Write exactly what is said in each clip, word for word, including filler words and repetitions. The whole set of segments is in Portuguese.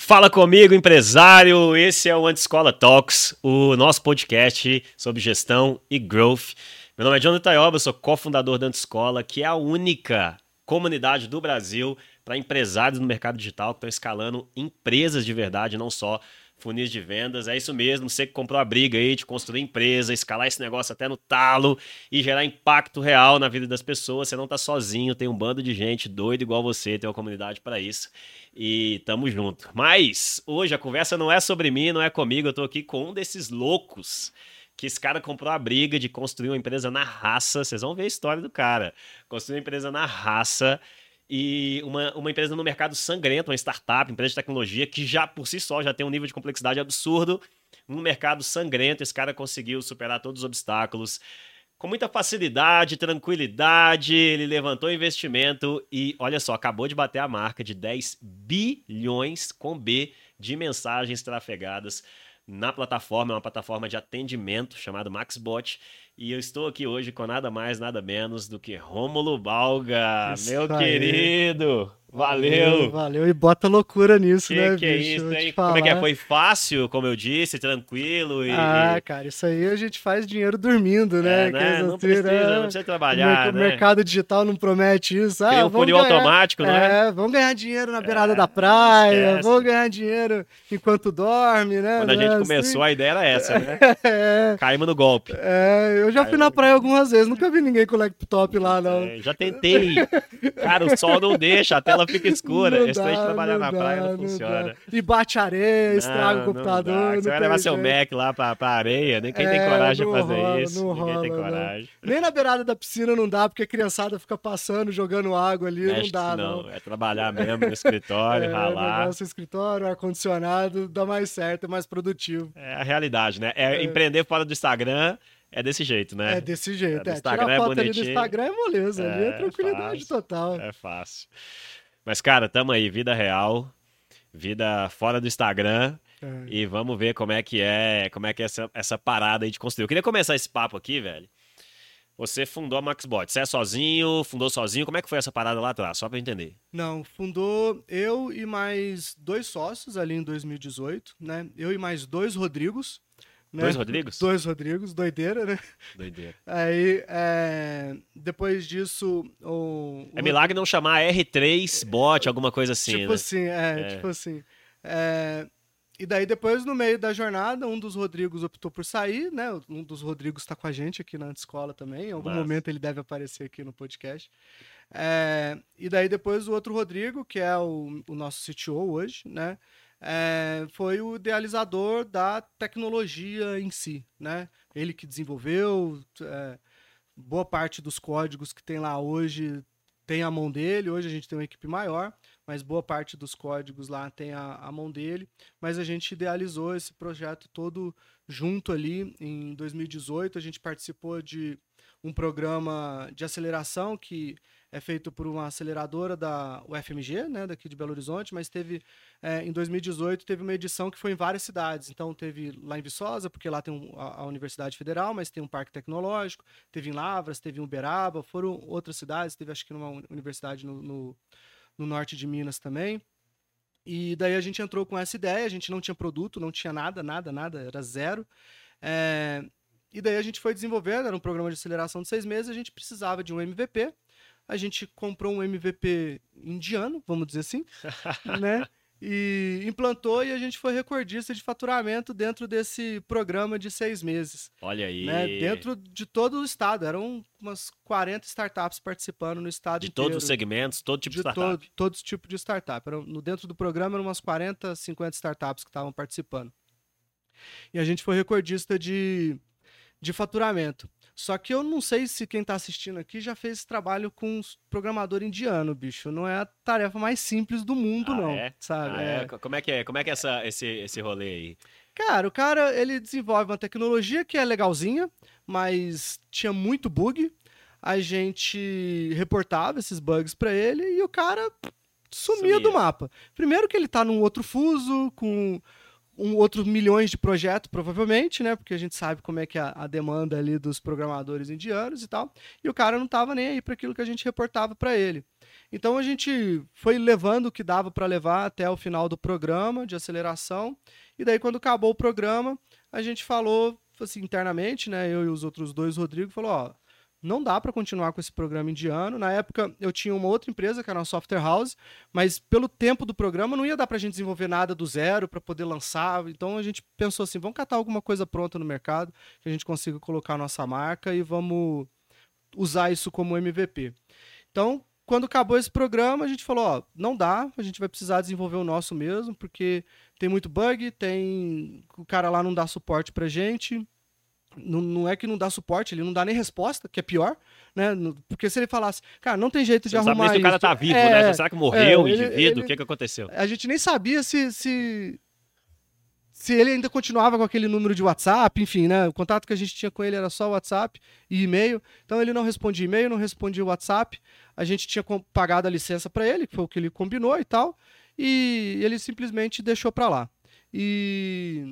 Fala comigo, empresário. Esse é o Anti-Escola Talks, o nosso podcast sobre gestão e growth. Meu nome é Jonathan Taioba, eu sou cofundador da Anti-Escola, que é a única comunidade do Brasil para empresários no mercado digital que estão escalando empresas de verdade, não só funis de vendas. É isso mesmo, você que comprou a briga aí de construir empresa, escalar esse negócio até no talo e gerar impacto real na vida das pessoas. Você não está sozinho, tem um bando de gente doida igual você, tem uma comunidade para isso. E tamo junto. Mas hoje a conversa não é sobre mim, não é comigo, eu tô aqui com um desses loucos que esse cara comprou a briga de construir uma empresa na raça. Vocês vão ver a história do cara. Construiu uma empresa na raça e uma, uma empresa no mercado sangrento, uma startup, empresa de tecnologia que já por si só já tem um nível de complexidade absurdo. No mercado sangrento, esse cara conseguiu superar todos os obstáculos com muita facilidade, tranquilidade. Ele levantou investimento e, olha só, acabou de bater a marca de dez bilhões com B de mensagens trafegadas na plataforma, é uma plataforma de atendimento chamada MaxBot. E eu estou aqui hoje com nada mais, nada menos do que Rômulo Balga, Isso meu aí. querido. Valeu. Valeu, valeu. E bota loucura nisso, Que né, que é bicho? isso, Vou te hein? Como é que é? falar. Foi fácil, como eu disse, tranquilo e... Ah, e- cara, isso aí a gente faz dinheiro dormindo, né? É, né? Aqueles Não assim, precisa, né? não precisa O trabalhar, merc- o né? mercado digital não promete isso. Cria Ah, um vamos funil ganhar. automático, não é? É, vamos ganhar dinheiro na beirada É, da praia, esquece. vamos ganhar dinheiro enquanto dorme, né? Quando a Não gente é começou, assim? a ideia era essa, né? É, Caímos no golpe. é, eu já fui na Caímos... praia algumas vezes, nunca vi ninguém com laptop lá, não. É, já tentei. Cara, o sol não deixa, a tela fica escura. Não Esse trem de dá, trabalhar não na praia não dá, não dá. funciona. E bate areia, estraga o Não, não dá. computador, Você não vai tem levar seu jeito. Mac lá pra, pra areia, nem quem tem É, coragem de não fazer rola, isso. não Ninguém tem rola, não. coragem. Nem na beirada da piscina não dá, porque a criançada fica passando, jogando água ali, não Mexe dá, não, não. é trabalhar mesmo no escritório, É, ralar. negócio escritório, ar-condicionado, dá mais certo, é mais produtivo. É a realidade, né? É, É, empreender fora do Instagram é desse jeito, é né? desse É, jeito, do é. Tirar Instagram é foto ali do bonitinho. Instagram é moleza, ali é É tranquilidade fácil. total. É fácil. Mas, cara, tamo aí, vida real, vida fora do Instagram. É. E vamos ver como é que é, como é que é essa, essa parada aí de construir. Eu queria começar esse papo aqui, velho. Você fundou a MaxBot. Você é sozinho, fundou sozinho. Como é que foi essa parada lá atrás? Só pra eu entender. Não, fundou eu e mais dois sócios ali em dois mil e dezoito, né? Eu e mais dois Rodrigos, né? Dois Rodrigos? Dois Rodrigos, doideira, né? Doideira. Aí, é, depois disso, o... É o- milagre não chamar R três bot, alguma coisa assim, tipo né? assim, é, É. tipo assim. É, e daí depois, no meio da jornada, um dos Rodrigos optou por sair, né? Um dos Rodrigos tá com a gente aqui na escola também. Em algum Massa. momento ele deve aparecer aqui no podcast. É, e daí depois o outro Rodrigo, que é o, o nosso C T O hoje, né? É, foi o idealizador da tecnologia em si, né? Ele que desenvolveu, é, boa parte dos códigos que tem lá hoje tem a mão dele. Hoje a gente tem uma equipe maior, mas boa parte dos códigos lá tem a, a mão dele. Mas a gente idealizou esse projeto todo junto ali em dois mil e dezoito. A gente participou de um programa de aceleração que é feito por uma aceleradora da U F M G, né, daqui de Belo Horizonte, mas teve, é, em dois mil e dezoito, teve uma edição que foi em várias cidades. Então, teve lá em Viçosa, porque lá tem um, a, a Universidade Federal, mas tem um parque tecnológico, teve em Lavras, teve em Uberaba, foram outras cidades, teve acho que numa universidade no, no, no norte de Minas também. E daí a gente entrou com essa ideia, a gente não tinha produto, não tinha nada, nada, nada, era zero. É, e daí a gente foi desenvolvendo, era um programa de aceleração de seis meses, a gente precisava de um M V P. A gente comprou um M V P indiano, vamos dizer assim, né? E implantou e a gente foi recordista de faturamento dentro desse programa de seis meses, Olha aí. né? Dentro de todo o estado. Eram umas quarenta startups participando no estado De inteiro. todos os segmentos, todo tipo de, De startup. todo, todos os tipos de startup. Eram, no, dentro do programa eram umas quarenta, cinquenta startups que estavam participando. E a gente foi recordista de, de faturamento. Só que eu não sei se quem está assistindo aqui já fez esse trabalho com um programador indiano, bicho. Não é a tarefa mais simples do mundo, Ah, não, é? sabe? Ah, é? É. Como é que é? Como é que é essa, esse, esse rolê aí? Cara, o cara, ele desenvolve uma tecnologia que é legalzinha, mas tinha muito bug. A gente reportava esses bugs para ele e o cara sumia, Sumia. do mapa. Primeiro que ele tá num outro fuso, com um outros milhões de projetos, provavelmente, né? Porque a gente sabe como é que é a, a demanda ali dos programadores indianos e tal. E o cara não tava nem aí para aquilo que a gente reportava para ele. Então a gente foi levando o que dava para levar até o final do programa de aceleração. E daí, quando acabou o programa, a gente falou assim, internamente, né? Eu e os outros dois, Rodrigo, falou, ó, não dá para continuar com esse programa indiano. Na época, eu tinha uma outra empresa, que era uma software house, mas pelo tempo do programa não ia dar para a gente desenvolver nada do zero para poder lançar. Então a gente pensou assim, vamos catar alguma coisa pronta no mercado, que a gente consiga colocar a nossa marca e vamos usar isso como M V P. Então, quando acabou esse programa, a gente falou, ó, não dá, a gente vai precisar desenvolver o nosso mesmo, porque tem muito bug, tem o cara lá não dá suporte pra gente. Não, não é que não dá suporte, ele não dá nem resposta, que é pior, né? Porque se ele falasse, cara, não tem jeito de Você não arrumar sabe nem se o cara isso. tá vivo, é, né? Será que morreu o é, ele- indivíduo? ele- O que que aconteceu? A gente nem sabia se, se, se ele ainda continuava com aquele número de WhatsApp, enfim, né? O contato que a gente tinha com ele era só WhatsApp e e-mail. Então ele não respondia e-mail, não respondia WhatsApp. A gente tinha com- pagado a licença para ele, que foi o que ele combinou e tal. E ele simplesmente deixou para lá. E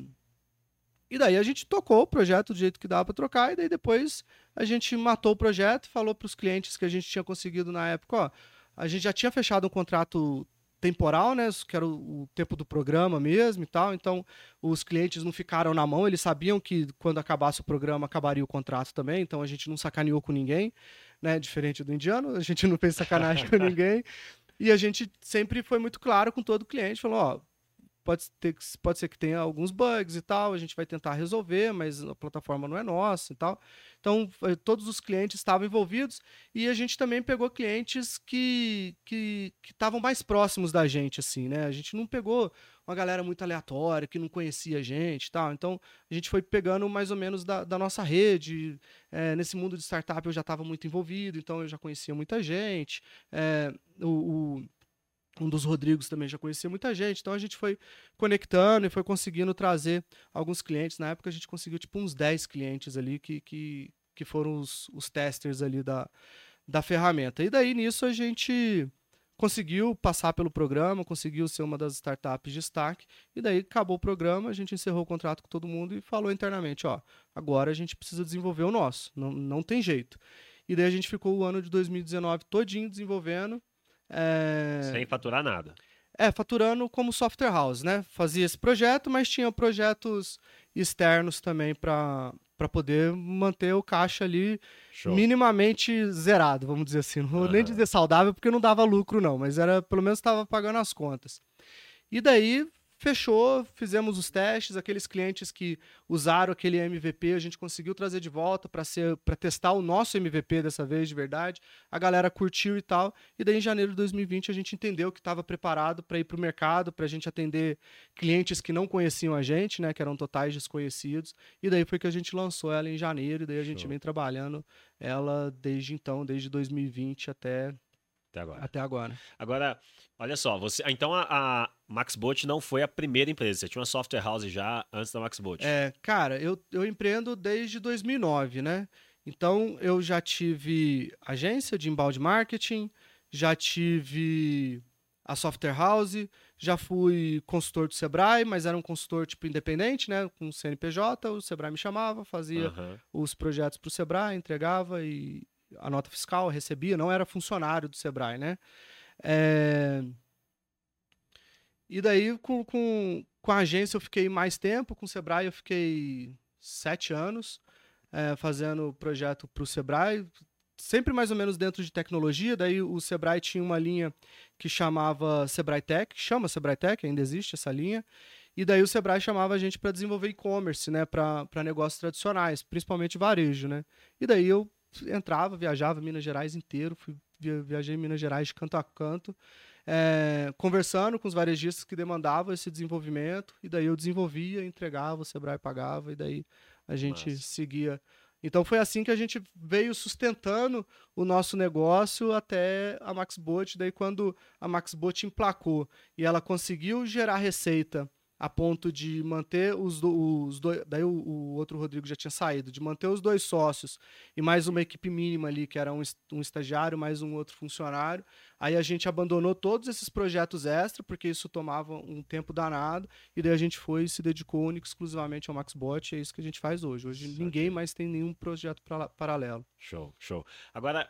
E daí a gente tocou o projeto do jeito que dava para trocar, e daí depois a gente matou o projeto, falou para os clientes que a gente tinha conseguido na época, ó, a gente já tinha fechado um contrato temporal, né, que era o, o tempo do programa mesmo e tal, então os clientes não ficaram na mão, eles sabiam que quando acabasse o programa acabaria o contrato também, então a gente não sacaneou com ninguém, né, diferente do indiano, a gente não fez sacanagem com ninguém, e a gente sempre foi muito claro com todo cliente, falou, ó, Pode, ter, pode ser que tenha alguns bugs e tal, a gente vai tentar resolver, mas a plataforma não é nossa e tal. Então, todos os clientes estavam envolvidos e a gente também pegou clientes que que estavam mais próximos da gente, assim, né? A gente não pegou uma galera muito aleatória, que não conhecia a gente e tal. Então, a gente foi pegando mais ou menos da, da nossa rede. É, nesse mundo de startup eu já estava muito envolvido, então eu já conhecia muita gente. É, o, o um dos Rodrigos também já conhecia muita gente, então a gente foi conectando e foi conseguindo trazer alguns clientes. Na época a gente conseguiu tipo uns dez clientes ali que, que, que foram os, os testers ali da, da ferramenta. E daí nisso a gente conseguiu passar pelo programa, conseguiu ser uma das startups de destaque, e daí acabou o programa, a gente encerrou o contrato com todo mundo e falou internamente, ó, agora a gente precisa desenvolver o nosso, não, não tem jeito. E daí a gente ficou o ano de dois mil e dezenove todinho desenvolvendo, é... Sem faturar nada. É, faturando como software house, né? Fazia esse projeto, mas tinha projetos externos também para para poder manter o caixa ali Show. minimamente zerado, vamos dizer assim. Não vou Aham. nem dizer saudável, porque não dava lucro não, mas era pelo menos estava pagando as contas. E daí fechou, fizemos os testes, aqueles clientes que usaram aquele M V P, a gente conseguiu trazer de volta para ser para testar o nosso M V P dessa vez de verdade. A galera curtiu e tal. E daí em janeiro de dois mil e vinte a gente entendeu que estava preparado para ir para o mercado, para a gente atender clientes que não conheciam a gente, né, que eram totais desconhecidos. E daí foi que a gente lançou ela em janeiro, e daí a gente Show. vem trabalhando ela desde então, desde dois mil e vinte até Até agora. até agora. Agora, olha só, você, então a, a MaxBot não foi a primeira empresa, você tinha uma software house já antes da MaxBot. É, cara, eu, eu empreendo desde dois mil e nove, né? Então, eu já tive agência de inbound marketing, já tive a software house, já fui consultor do Sebrae, mas era um consultor tipo independente, né? Com C N P J, o Sebrae me chamava, fazia Aham. os projetos para o Sebrae, entregava e a nota fiscal recebia, não era funcionário do Sebrae, né? É... E daí, com, com, com a agência, eu fiquei mais tempo. Com o Sebrae, eu fiquei sete anos é, fazendo projeto para o Sebrae, sempre mais ou menos dentro de tecnologia. Daí, o Sebrae tinha uma linha que chamava Sebrae Tech, chama Sebrae Tech, ainda existe essa linha. E daí, o Sebrae chamava a gente para desenvolver e-commerce, né, para negócios tradicionais, principalmente varejo, né? E daí, eu entrava, viajava Minas Gerais inteiro, fui, viajei em Minas Gerais de canto a canto, É, conversando com os varejistas que demandavam esse desenvolvimento, e daí eu desenvolvia, entregava, o Sebrae pagava, e daí a gente Massa. seguia. Então foi assim que a gente veio sustentando o nosso negócio até a MaxBot. Daí quando a MaxBot emplacou e ela conseguiu gerar receita a ponto de manter os, do, os dois, daí o, o outro Rodrigo já tinha saído, de manter os dois sócios e mais uma equipe mínima ali, que era um, um estagiário, mais um outro funcionário. Aí a gente abandonou todos esses projetos extra, porque isso tomava um tempo danado, e daí a gente foi e se dedicou único exclusivamente ao MaxBot, e é isso que a gente faz hoje. Hoje Isso ninguém aqui. mais tem nenhum projeto pra, paralelo. Show, show. Agora,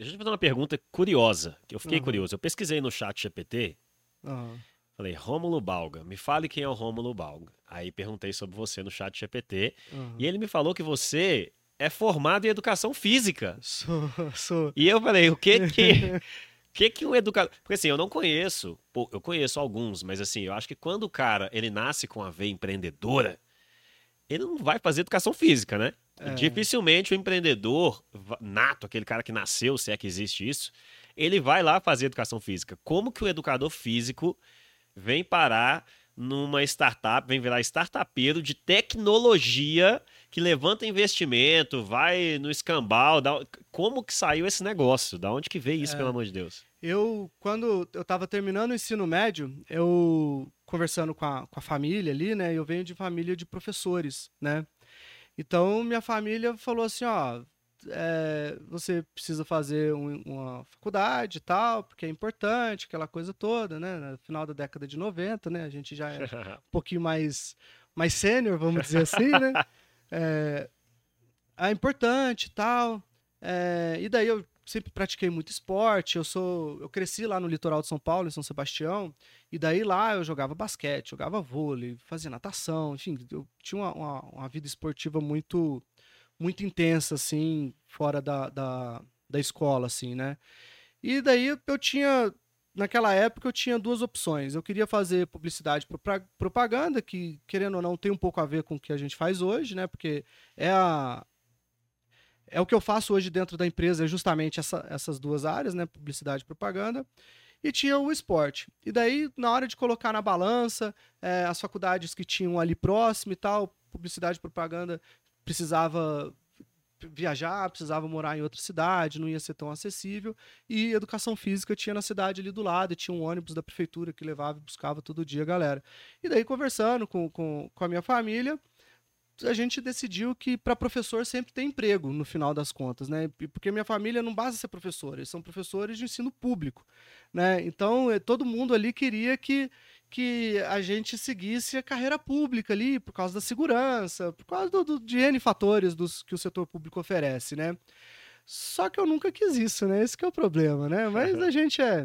Deixa eu te fazer uma pergunta curiosa, que eu fiquei Uhum. curioso. Eu pesquisei no chat G P T, Aham. falei, Rômulo Balga, me fale quem é o Rômulo Balga. Aí perguntei sobre você no chat G P T, e Aham. ele me falou que você é formado em educação física. Sou, sou. E eu falei, o que que, o que que um educador... Porque assim, eu não conheço, pô, eu conheço alguns, mas assim, eu acho que quando o cara, ele nasce com a veia empreendedora, ele não vai fazer educação física, né? É, Dificilmente o empreendedor va- nato, aquele cara que nasceu, se é que existe isso, ele vai lá fazer educação física. Como que o educador físico vem parar numa startup, vem virar startupeiro de tecnologia que levanta investimento, vai no escambau, dá- como que saiu esse negócio? Da onde que veio isso, pelo é. amor de Deus? Eu, quando eu estava terminando o ensino médio, eu conversando com a, com a família ali, né? Eu venho de família de professores, né? Então, minha família falou assim, ó, é, você precisa fazer um- uma faculdade e tal, porque é importante, aquela coisa toda, né? No final da década de noventa, né? A gente já é um pouquinho mais, mais sênior, vamos dizer assim, né? É, é importante e tal. É, e daí eu sempre pratiquei muito esporte. Eu sou, eu cresci lá no litoral de São Paulo, em São Sebastião. E daí lá eu jogava basquete, jogava vôlei, fazia natação. Enfim, eu tinha uma, uma, uma vida esportiva muito, muito intensa, assim, fora da, da, da escola, assim, né? E daí eu tinha, naquela época eu tinha duas opções. Eu queria fazer publicidade propa- propaganda, que querendo ou não tem um pouco a ver com o que a gente faz hoje, né? Porque é a, é o que eu faço hoje dentro da empresa, é justamente essa- essas duas áreas, né? Publicidade e propaganda. E tinha o esporte. E daí, na hora de colocar na balança, é, as faculdades que tinham ali próximo e tal, publicidade e propaganda precisava viajar, precisava morar em outra cidade, não ia ser tão acessível. E educação física tinha na cidade ali do lado, e tinha um ônibus da prefeitura que levava e buscava todo dia a galera. E daí, conversando com, com, com a minha família, a gente decidiu que para professor sempre tem emprego no final das contas, né? Porque minha família não basta ser professor, eles são professores de ensino público, né? Então, eh, todo mundo ali queria que, que a gente seguisse a carreira pública ali, por causa da segurança, por causa do, do, de N fatores dos, que o setor público oferece, né? Só que eu nunca quis isso, né? Esse que é o problema, né? Mas a gente é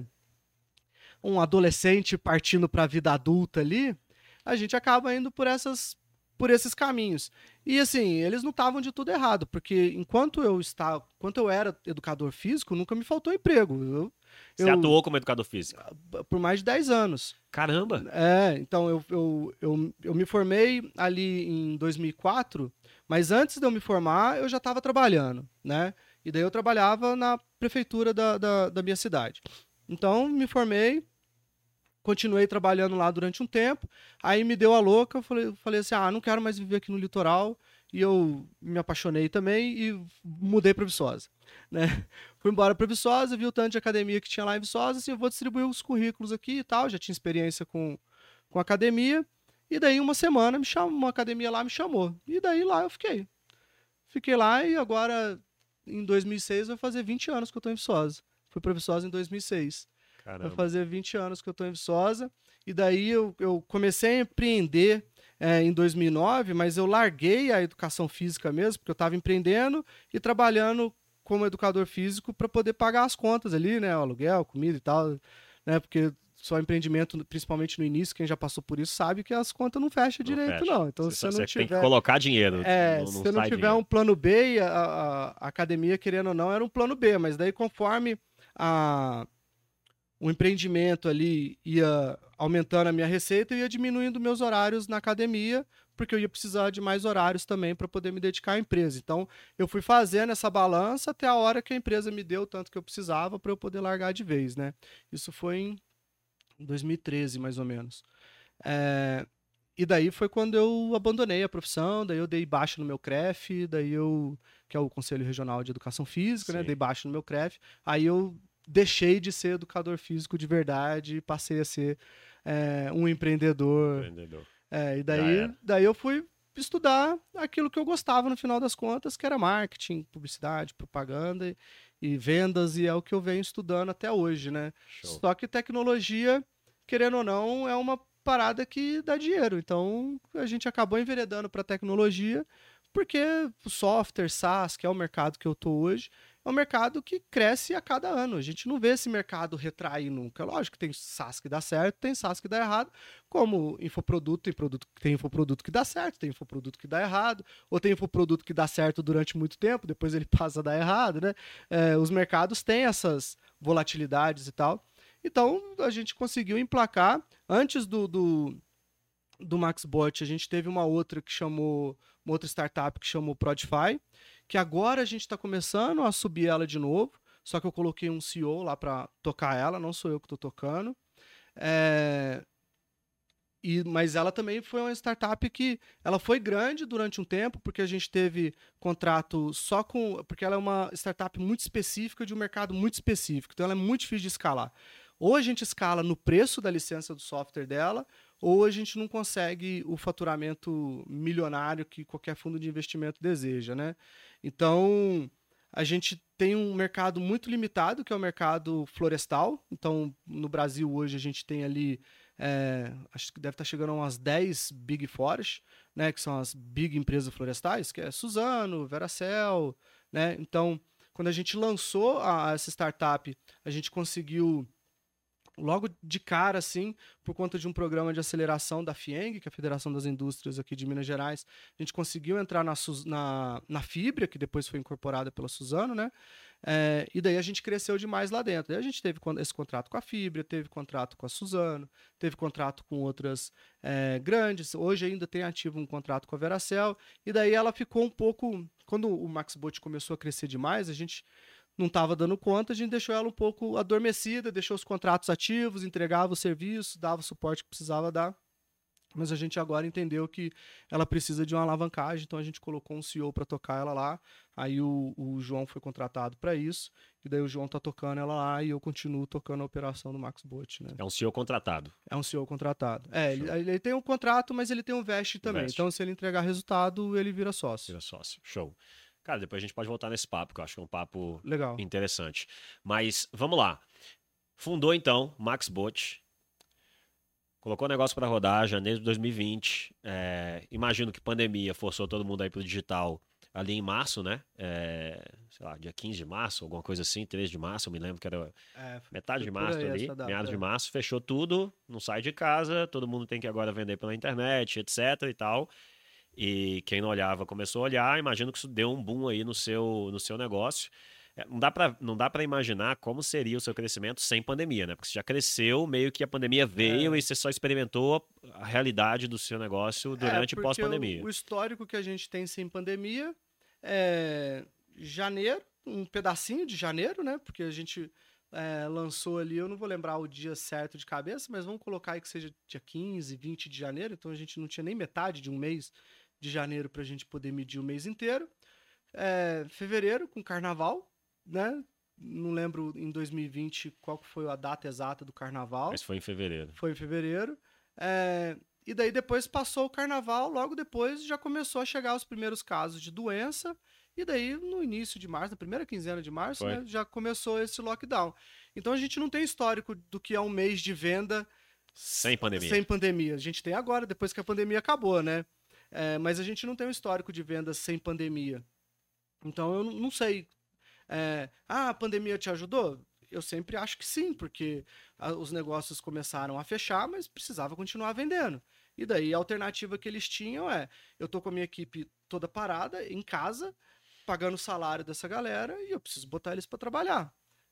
um adolescente partindo para a vida adulta ali, a gente acaba indo por essas por esses caminhos. E assim, eles não estavam de tudo errado, porque enquanto eu estava, enquanto eu era educador físico, nunca me faltou emprego. Eu, Você eu atuou como educador físico? por mais de dez anos. Caramba! É, então eu, eu, eu, eu me formei ali em dois mil e quatro, mas antes de eu me formar, eu já estava trabalhando, né? E daí eu trabalhava na prefeitura da, da, da minha cidade. Então, me formei, continuei trabalhando lá durante um tempo, aí me deu a louca, eu falei, falei assim, ah, não quero mais viver aqui no litoral, e eu me apaixonei também e mudei para Viçosa, né? Fui embora para Viçosa, vi o tanto de academia que tinha lá em Viçosa, assim, eu vou distribuir os currículos aqui e tal, já tinha experiência com, com academia, e daí uma semana me chamou, uma academia lá me chamou, e daí lá eu fiquei. Fiquei lá e agora, em dois mil e seis, vai fazer vinte anos que eu tô em Viçosa. Fui para Viçosa em dois mil e seis. Vai Caramba. fazer vinte anos que eu estou em Viçosa. E daí eu, eu comecei a empreender é, em dois mil e nove, mas eu larguei a educação física mesmo, porque eu estava empreendendo e trabalhando como educador físico para poder pagar as contas ali, né? O aluguel, comida e tal, né? Porque só empreendimento, principalmente no início, quem já passou por isso sabe que as contas não fecham Não direito, fecha. não. Então, Você, se só- você não você tem que tiver colocar dinheiro, é, não, se não você não sai tiver dinheiro. um plano B, a, a- a academia, querendo ou não, era um plano B, mas daí conforme a, o empreendimento ali ia aumentando a minha receita, eu ia diminuindo meus horários na academia, porque eu ia precisar de mais horários também para poder me dedicar à empresa. Então, eu fui fazendo essa balança até a hora que a empresa me deu o tanto que eu precisava para eu poder largar de vez, né? Isso foi em dois mil e treze, mais ou menos. É, e daí foi quando eu abandonei a profissão, daí eu dei baixa no meu CREF, daí eu, que é o Conselho Regional de Educação Física, né? Sim, Dei baixa no meu CREF, aí eu deixei de ser educador físico de verdade e passei a ser é, um empreendedor. empreendedor. É, e Já daí, era. daí eu fui estudar aquilo que eu gostava no final das contas, que era marketing, publicidade, propaganda e, e vendas, e é o que eu venho estudando até hoje, né? Show. Só que tecnologia, querendo ou não, é uma parada que dá dinheiro. Então a gente acabou enveredando para tecnologia, porque o software, SaaS, que é o mercado que eu tô hoje, é um mercado que cresce a cada ano. A gente não vê esse mercado retrair nunca. Lógico que tem SaaS que dá certo, tem SaaS que dá errado, como infoproduto, tem produto, tem infoproduto que dá certo, tem infoproduto que dá errado, ou tem infoproduto que dá certo durante muito tempo, depois ele passa a dar errado, né? É, os mercados têm essas volatilidades e tal. Então, a gente conseguiu emplacar. Antes do, do, do MaxBot, a gente teve uma outra que chamou, uma outra startup que chamou Prodify, que agora a gente está começando a subir ela de novo, só que eu coloquei um C E O lá para tocar ela, não sou eu que estou tocando. É... E, mas ela também foi uma startup que ela foi grande durante um tempo, porque a gente teve contrato só com... Porque ela é uma startup muito específica de um mercado muito específico, então ela é muito difícil de escalar. Ou a gente escala no preço da licença do software dela, ou a gente não consegue o faturamento milionário que qualquer fundo de investimento deseja, né? Então, a gente tem um mercado muito limitado, que é o mercado florestal. Então, no Brasil, hoje, a gente tem ali, é, acho que deve estar chegando a umas dez Big Forest, né? Que são as big empresas florestais, que é Suzano, Veracel, né? Então, quando a gente lançou a, essa startup, a gente conseguiu... Logo de cara, assim, por conta de um programa de aceleração da FIENG, que é a Federação das Indústrias aqui de Minas Gerais, a gente conseguiu entrar na, na, na Fibria, que depois foi incorporada pela Suzano, né? É, e daí a gente cresceu demais lá dentro. Daí a gente teve esse contrato com a Fibria, teve contrato com a Suzano, teve contrato com outras é, grandes. Hoje ainda tem ativo um contrato com a Veracel. E daí ela ficou um pouco... Quando o MaxBot começou a crescer demais, a gente... não estava dando conta, a gente deixou ela um pouco adormecida, deixou os contratos ativos, entregava o serviço, dava o suporte que precisava dar. Mas a gente agora entendeu que ela precisa de uma alavancagem, então a gente colocou um C E O para tocar ela lá. Aí o, o João foi contratado para isso, e daí o João está tocando ela lá e eu continuo tocando a operação do MaxBot, né? É um C E O contratado. É um C E O contratado. É, ele, ele tem um contrato, mas ele tem um veste também. Veste. Então, se ele entregar resultado, ele vira sócio. Vira sócio. Show. Cara, depois a gente pode voltar nesse papo, que eu acho que é um papo legal, interessante. Mas vamos lá. Fundou então MaxBot. Colocou o negócio para rodar janeiro de dois mil e vinte. É, imagino que pandemia forçou todo mundo aí pro digital ali em março, né? É, sei lá, dia quinze de março, alguma coisa assim, treze de março, eu me lembro que era é, metade de março ali, meados de março, fechou tudo, não sai de casa, todo mundo tem que agora vender pela internet, etc e tal. E quem não olhava começou a olhar, imagino que isso deu um boom aí no seu, no seu negócio. Não dá pra, não dá para imaginar como seria o seu crescimento sem pandemia, né? Porque você já cresceu, meio que a pandemia veio é. e você só experimentou a realidade do seu negócio durante e é, pós-pandemia. O, o histórico que a gente tem sem pandemia é janeiro, um pedacinho de janeiro, né? Porque a gente é, lançou ali, eu não vou lembrar o dia certo de cabeça, mas vamos colocar aí que seja dia quinze, vinte de janeiro, então a gente não tinha nem metade de um mês de janeiro para a gente poder medir o mês inteiro. É, fevereiro, com carnaval, né? Não lembro em dois mil e vinte qual foi a data exata do carnaval. Mas foi em fevereiro. Foi em fevereiro. É, e daí depois passou o carnaval, logo depois já começou a chegar os primeiros casos de doença. E daí no início de março, na primeira quinzena de março, né, já começou esse lockdown. Então a gente não tem histórico do que é um mês de venda sem pandemia. Sem pandemia. A gente tem agora, depois que a pandemia acabou, né? É, mas a gente não tem um histórico de vendas sem pandemia. Então eu não sei. É, ah, a pandemia te ajudou? Eu sempre acho que sim, porque a, os negócios começaram a fechar, mas precisava continuar vendendo. E daí a alternativa que eles tinham é: eu tô com a minha equipe toda parada, em casa, pagando o salário dessa galera, e eu preciso botar eles para trabalhar.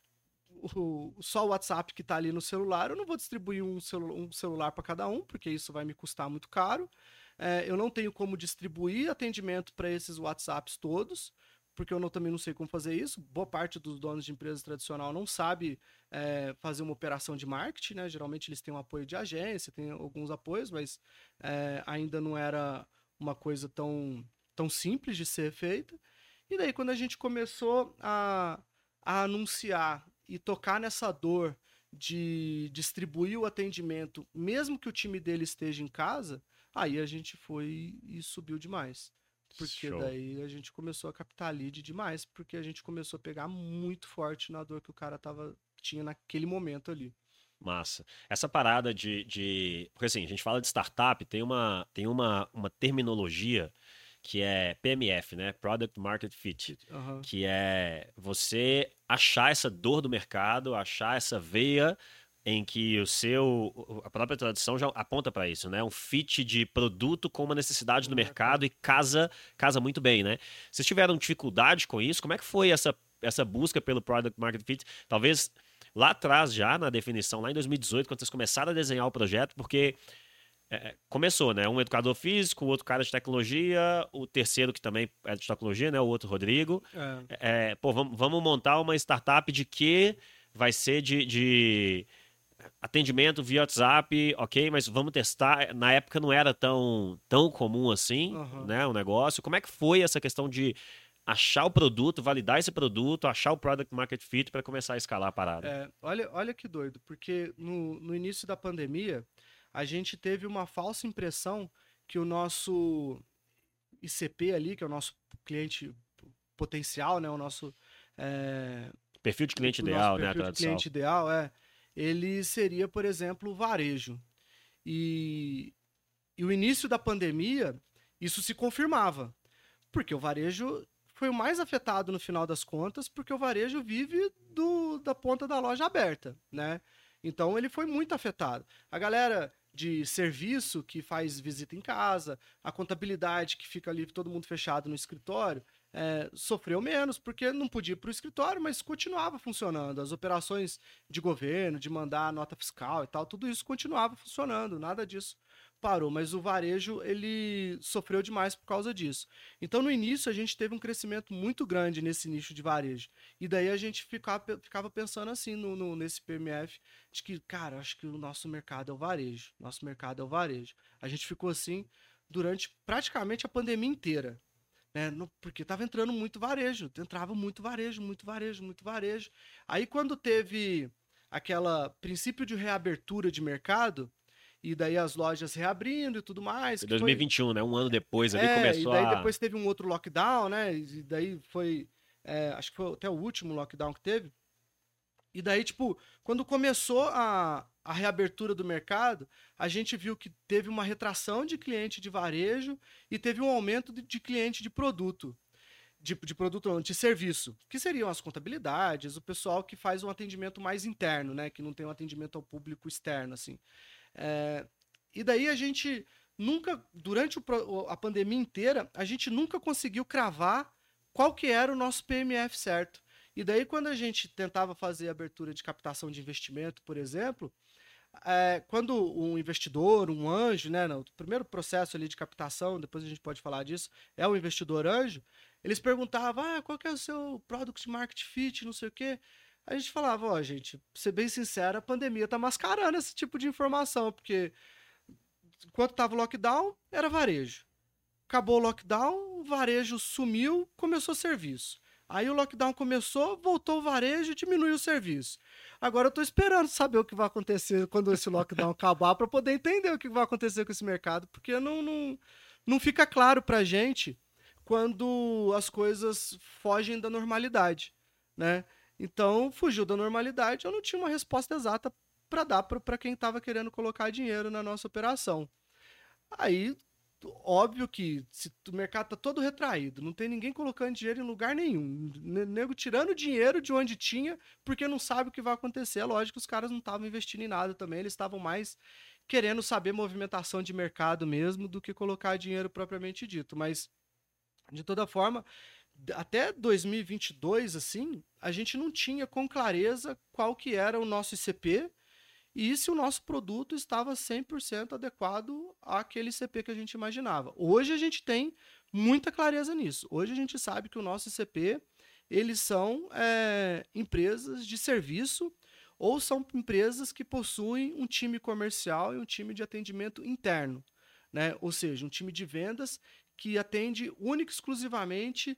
O, só o WhatsApp que está ali no celular, eu não vou distribuir um, celu um celular para cada um, porque isso vai me custar muito caro. É, eu não tenho como distribuir atendimento para esses WhatsApps todos, porque eu não, também não sei como fazer isso. Boa parte dos donos de empresas tradicional não sabe é, fazer uma operação de marketing, né? Geralmente eles têm um apoio de agência, tem alguns apoios, mas é, ainda não era uma coisa tão, tão simples de ser feita. E daí quando a gente começou a, a anunciar e tocar nessa dor de distribuir o atendimento, mesmo que o time dele esteja em casa, aí a gente foi e subiu demais. Porque Show. Daí a gente começou a captar lead demais, porque a gente começou a pegar muito forte na dor que o cara tava, tinha naquele momento ali. Massa. Essa parada de, de... Porque assim, a gente fala de startup, tem uma, tem uma, uma terminologia que é P M F, né? Product Market Fit, Uhum. que é você achar essa dor do mercado, achar essa veia em que o seu, a própria tradução já aponta para isso, né? Um fit de produto com uma necessidade do mercado e casa, casa muito bem, né? Vocês tiveram dificuldade com isso? Como é que foi essa, essa busca pelo Product Market Fit? Talvez lá atrás já, na definição, lá em dois mil e dezoito, quando vocês começaram a desenhar o projeto, porque é, começou, né? Um educador físico, o outro cara de tecnologia, o terceiro que também é de tecnologia, né? O outro, Rodrigo. É. É, pô, vamos, vamos montar uma startup de que vai ser de, de atendimento via WhatsApp, ok, mas vamos testar. Na época não era tão, tão comum assim, Uhum. né? O negócio. Como é que foi essa questão de achar o produto, validar esse produto, achar o product market fit para começar a escalar a parada? É, olha, olha que doido, porque no, no início da pandemia, a gente teve uma falsa impressão que o nosso I C P ali, que é o nosso cliente potencial, né, o nosso, é, Perfil de cliente o nosso ideal, né? A perfil de tradução. cliente ideal, é, ele seria, por exemplo, o varejo. E, e o início da pandemia, isso se confirmava, porque o varejo foi o mais afetado no final das contas, porque o varejo vive do, da ponta da loja aberta, né? Então ele foi muito afetado. A galera de serviço que faz visita em casa, a contabilidade que fica ali todo mundo fechado no escritório, é, sofreu menos, porque não podia ir para o escritório, mas continuava funcionando. As operações de governo, de mandar nota fiscal e tal, tudo isso continuava funcionando, nada disso parou, mas o varejo ele sofreu demais por causa disso. Então no início a gente teve um crescimento muito grande nesse nicho de varejo. E daí a gente ficava, ficava pensando assim no, no, nesse P M F, de que, cara, acho que o nosso mercado é o varejo. Nosso mercado é o varejo. A gente ficou assim durante praticamente a pandemia inteira. Né? No, porque estava entrando muito varejo. Entrava muito varejo, muito varejo, muito varejo. Aí quando teve aquela princípio de reabertura de mercado, e daí as lojas reabrindo e tudo mais. Foi Que foi... dois mil e vinte e um, né? Um ano depois ali É, e começou daí a. depois teve um outro lockdown, né? E daí foi. É, acho que foi até o último lockdown que teve. E daí, tipo, quando começou a, a reabertura do mercado, a gente viu que teve uma retração de cliente de varejo e teve um aumento de, de cliente de produto. De, de produto, não, de serviço, que seriam as contabilidades, o pessoal que faz um atendimento mais interno, né? Que não tem um atendimento ao público externo, assim. É, e daí a gente nunca, durante o, a pandemia inteira, a gente nunca conseguiu cravar qual que era o nosso P M F certo. E daí quando a gente tentava fazer a abertura de captação de investimento, por exemplo, é, quando um investidor, um anjo, né, no primeiro processo ali de captação, depois a gente pode falar disso, é o investidor anjo, eles perguntavam, ah, qual que é o seu product market fit, não sei o quê. A gente falava, ó, oh, gente, pra ser bem sincero, a pandemia tá mascarando esse tipo de informação, porque enquanto tava o lockdown, era varejo. Acabou o lockdown, o varejo sumiu, começou serviço. Aí o lockdown começou, voltou o varejo e diminuiu o serviço. Agora eu tô esperando saber o que vai acontecer quando esse lockdown acabar para poder entender o que vai acontecer com esse mercado, porque não, não, não fica claro pra gente quando as coisas fogem da normalidade, né? Então, fugiu da normalidade, eu não tinha uma resposta exata para dar para quem estava querendo colocar dinheiro na nossa operação. Aí, óbvio que se o mercado tá todo retraído, não tem ninguém colocando dinheiro em lugar nenhum, nego tirando dinheiro de onde tinha, porque não sabe o que vai acontecer. É lógico que os caras não estavam investindo em nada também, eles estavam mais querendo saber movimentação de mercado mesmo do que colocar dinheiro propriamente dito. Mas, de toda forma, até dois mil e vinte e dois, assim, a gente não tinha com clareza qual que era o nosso I C P e se o nosso produto estava cem por cento adequado àquele I C P que a gente imaginava. Hoje a gente tem muita clareza nisso. Hoje a gente sabe que o nosso I C P, eles são é, empresas de serviço ou são empresas que possuem um time comercial e um time de atendimento interno, né? Ou seja, um time de vendas que atende única e exclusivamente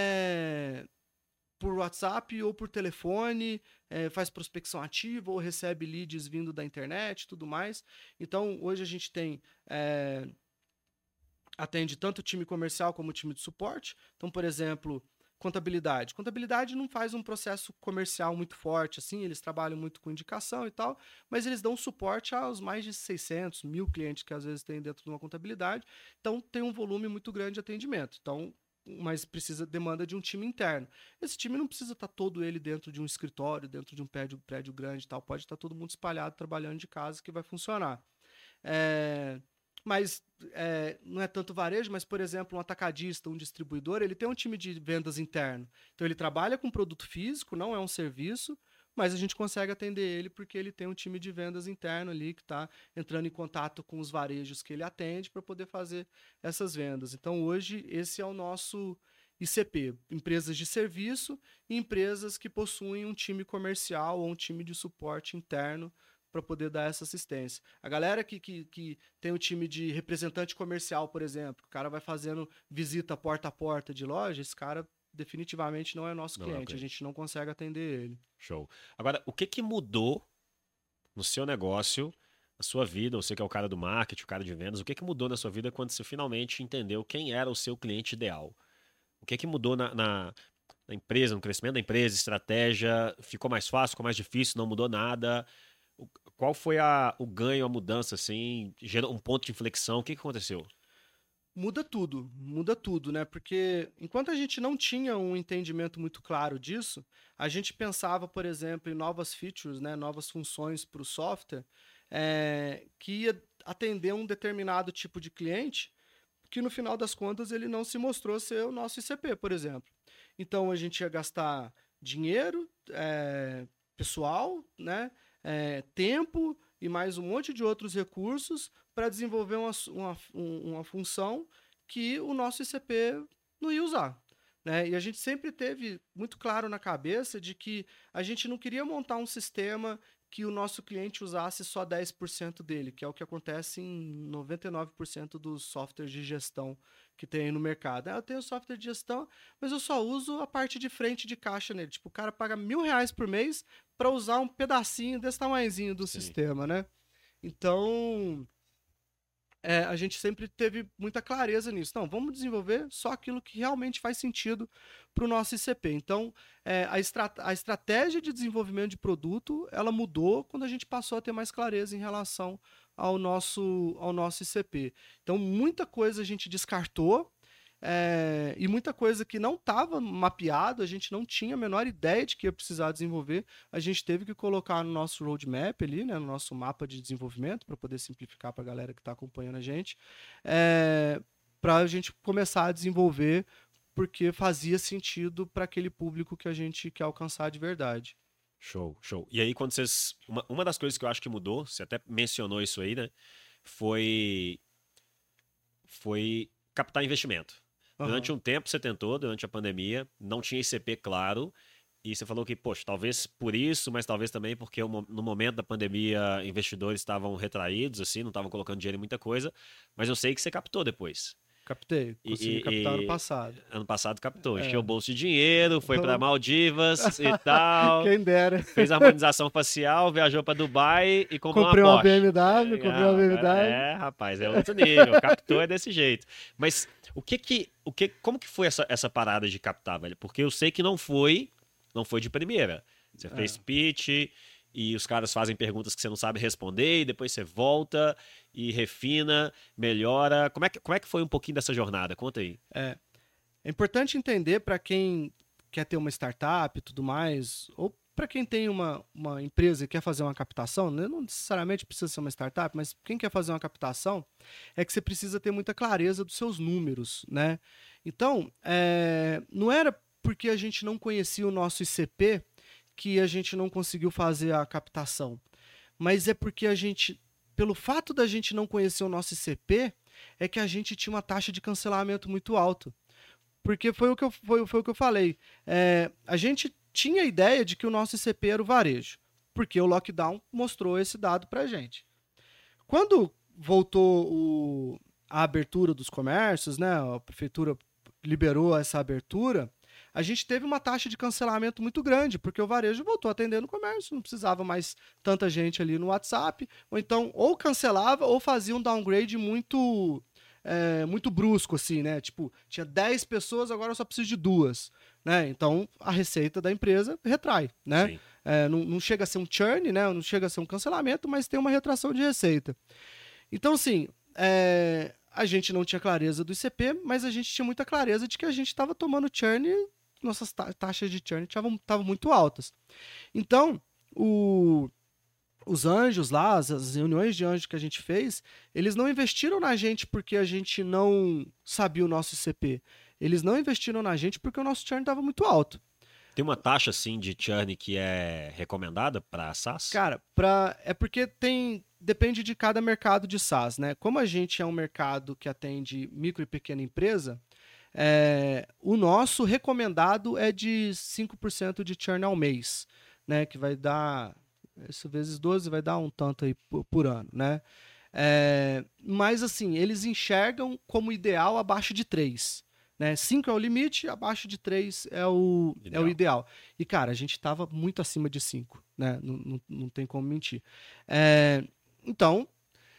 é, por WhatsApp ou por telefone, é, faz prospecção ativa ou recebe leads vindo da internet e tudo mais. Então, hoje a gente tem... É, atende tanto o time comercial como o time de suporte. Então, por exemplo, contabilidade. Contabilidade não faz um processo comercial muito forte, assim, eles trabalham muito com indicação e tal, mas eles dão suporte aos mais de seiscentos, mil clientes que às vezes tem dentro de uma contabilidade, então tem um volume muito grande de atendimento. Então, mas precisa, demanda de um time interno. Esse time não precisa estar todo ele dentro de um escritório, dentro de um prédio, prédio grande e tal, pode estar todo mundo espalhado, trabalhando de casa, que vai funcionar. É... Mas é, não é tanto varejo, mas, por exemplo, um atacadista, um distribuidor, ele tem um time de vendas interno. Então, ele trabalha com produto físico, não é um serviço, mas a gente consegue atender ele porque ele tem um time de vendas interno ali que está entrando em contato com os varejos que ele atende para poder fazer essas vendas. Então, hoje, esse é o nosso I C P, empresas de serviço e empresas que possuem um time comercial ou um time de suporte interno para poder dar essa assistência. A galera que, que, que tem o time de representante comercial, por exemplo, o cara vai fazendo visita porta a porta de loja, esse cara definitivamente não é nosso Não, cliente, okay. A gente não consegue atender ele. Show. Agora, o que, que mudou no seu negócio, na sua vida? Você que é o cara do marketing, o cara de vendas, o que, que mudou na sua vida quando você finalmente entendeu quem era o seu cliente ideal? O que, que mudou na, na, na empresa, no crescimento da empresa, estratégia? Ficou mais fácil, ficou mais difícil, não mudou nada? Qual foi a, o ganho, a mudança, assim, um ponto de inflexão? O que, que aconteceu? Muda tudo, muda tudo, né? Porque enquanto a gente não tinha um entendimento muito claro disso, a gente pensava, por exemplo, em novas features, né? Novas funções para o software, é, que ia atender um determinado tipo de cliente, que no final das contas ele não se mostrou ser o nosso I C P, por exemplo. Então a gente ia gastar dinheiro, é, pessoal, né? É, tempo e mais um monte de outros recursos para desenvolver uma, uma, uma função que o nosso I C P não ia usar. Né? E a gente sempre teve muito claro na cabeça de que a gente não queria montar um sistema que o nosso cliente usasse só dez por cento dele, que é o que acontece em noventa e nove por cento dos softwares de gestão que tem no mercado. Eu tenho software de gestão, mas eu só uso a parte de frente de caixa nele. Tipo, o cara paga mil reais por mês para usar um pedacinho desse tamanhozinho do Sim. sistema, né? Então, é, a gente sempre teve muita clareza nisso. Não, vamos desenvolver só aquilo que realmente faz sentido para o nosso I C P. Então, é, a, estra a estratégia de desenvolvimento de produto, ela mudou quando a gente passou a ter mais clareza em relação ao nosso, ao nosso I C P. Então, muita coisa a gente descartou, é, e muita coisa que não estava mapeado, a gente não tinha a menor ideia de que ia precisar desenvolver, a gente teve que colocar no nosso roadmap ali, né, no nosso mapa de desenvolvimento, para poder simplificar para a galera que está acompanhando a gente, é, para a gente começar a desenvolver, porque fazia sentido para aquele público que a gente quer alcançar de verdade. Show, show. E aí, quando vocês... Uma, uma das coisas que eu acho que mudou, você até mencionou isso aí, né, foi... Foi captar investimento. Durante um tempo você tentou, durante a pandemia, não tinha I C P claro, e você falou que, poxa, talvez por isso, mas talvez também porque no momento da pandemia investidores estavam retraídos, assim, não estavam colocando dinheiro em muita coisa, mas eu sei que você captou depois. Captei, consegui e, captar e, ano passado. Ano passado captou, encheu é. o bolso de dinheiro, foi para Maldivas e tal. Quem dera. Fez harmonização facial, viajou para Dubai e comprou comprei uma Porsche. Comprei uma B M W, é, comprei uma B M W. É, rapaz, é outro nível, captou é desse jeito. Mas o que que, o que, como que foi essa, essa parada de captar, velho? Porque eu sei que não foi, não foi de primeira. Você fez é. pitch e os caras fazem perguntas que você não sabe responder e depois você volta e refina, melhora. Como é que, como é que foi um pouquinho dessa jornada? Conta aí. É, é importante entender para quem quer ter uma startup e tudo mais, ou para quem tem uma, uma empresa e quer fazer uma captação, né? Não necessariamente precisa ser uma startup, mas quem quer fazer uma captação é que você precisa ter muita clareza dos seus números, né? Então, é, não era porque a gente não conhecia o nosso I C P que a gente não conseguiu fazer a captação, mas é porque a gente, pelo fato da gente não conhecer o nosso I C P, é que a gente tinha uma taxa de cancelamento muito alta. Porque foi o que eu, foi, foi o que eu falei. É, a gente tinha a ideia de que o nosso I C P era o varejo, porque o lockdown mostrou esse dado para a gente. Quando voltou o, a abertura dos comércios, né, a prefeitura liberou essa abertura, a gente teve uma taxa de cancelamento muito grande, porque o varejo voltou a atender no comércio, não precisava mais tanta gente ali no WhatsApp, ou então ou cancelava ou fazia um downgrade muito... é, muito brusco, assim, né? Tipo, tinha dez pessoas, agora eu só preciso de duas, né? Então, a receita da empresa retrai, né? É, não, não chega a ser um churn, né? Não chega a ser um cancelamento, mas tem uma retração de receita. Então, assim, é, a gente não tinha clareza do I C P, mas a gente tinha muita clareza de que a gente estava tomando churn, nossas ta- taxas de churn estavam muito altas. Então, o... os anjos lá, as, as reuniões de anjos que a gente fez, eles não investiram na gente porque a gente não sabia o nosso I C P. Eles não investiram na gente porque o nosso churn estava muito alto. Tem uma taxa, assim, de churn que é recomendada para SaaS? Cara, pra, é porque tem depende de cada mercado de SaaS, né? Como a gente é um mercado que atende micro e pequena empresa, é, o nosso recomendado é de cinco por cento de churn ao mês, né? Que vai dar... Isso vezes doze vai dar um tanto aí por, por ano, né? É, mas, assim, eles enxergam como ideal abaixo de três. Né? cinco é o limite, abaixo de três é o ideal. É o ideal. E, cara, a gente estava muito acima de cinco. Né? Não, não, não tem como mentir. É, então,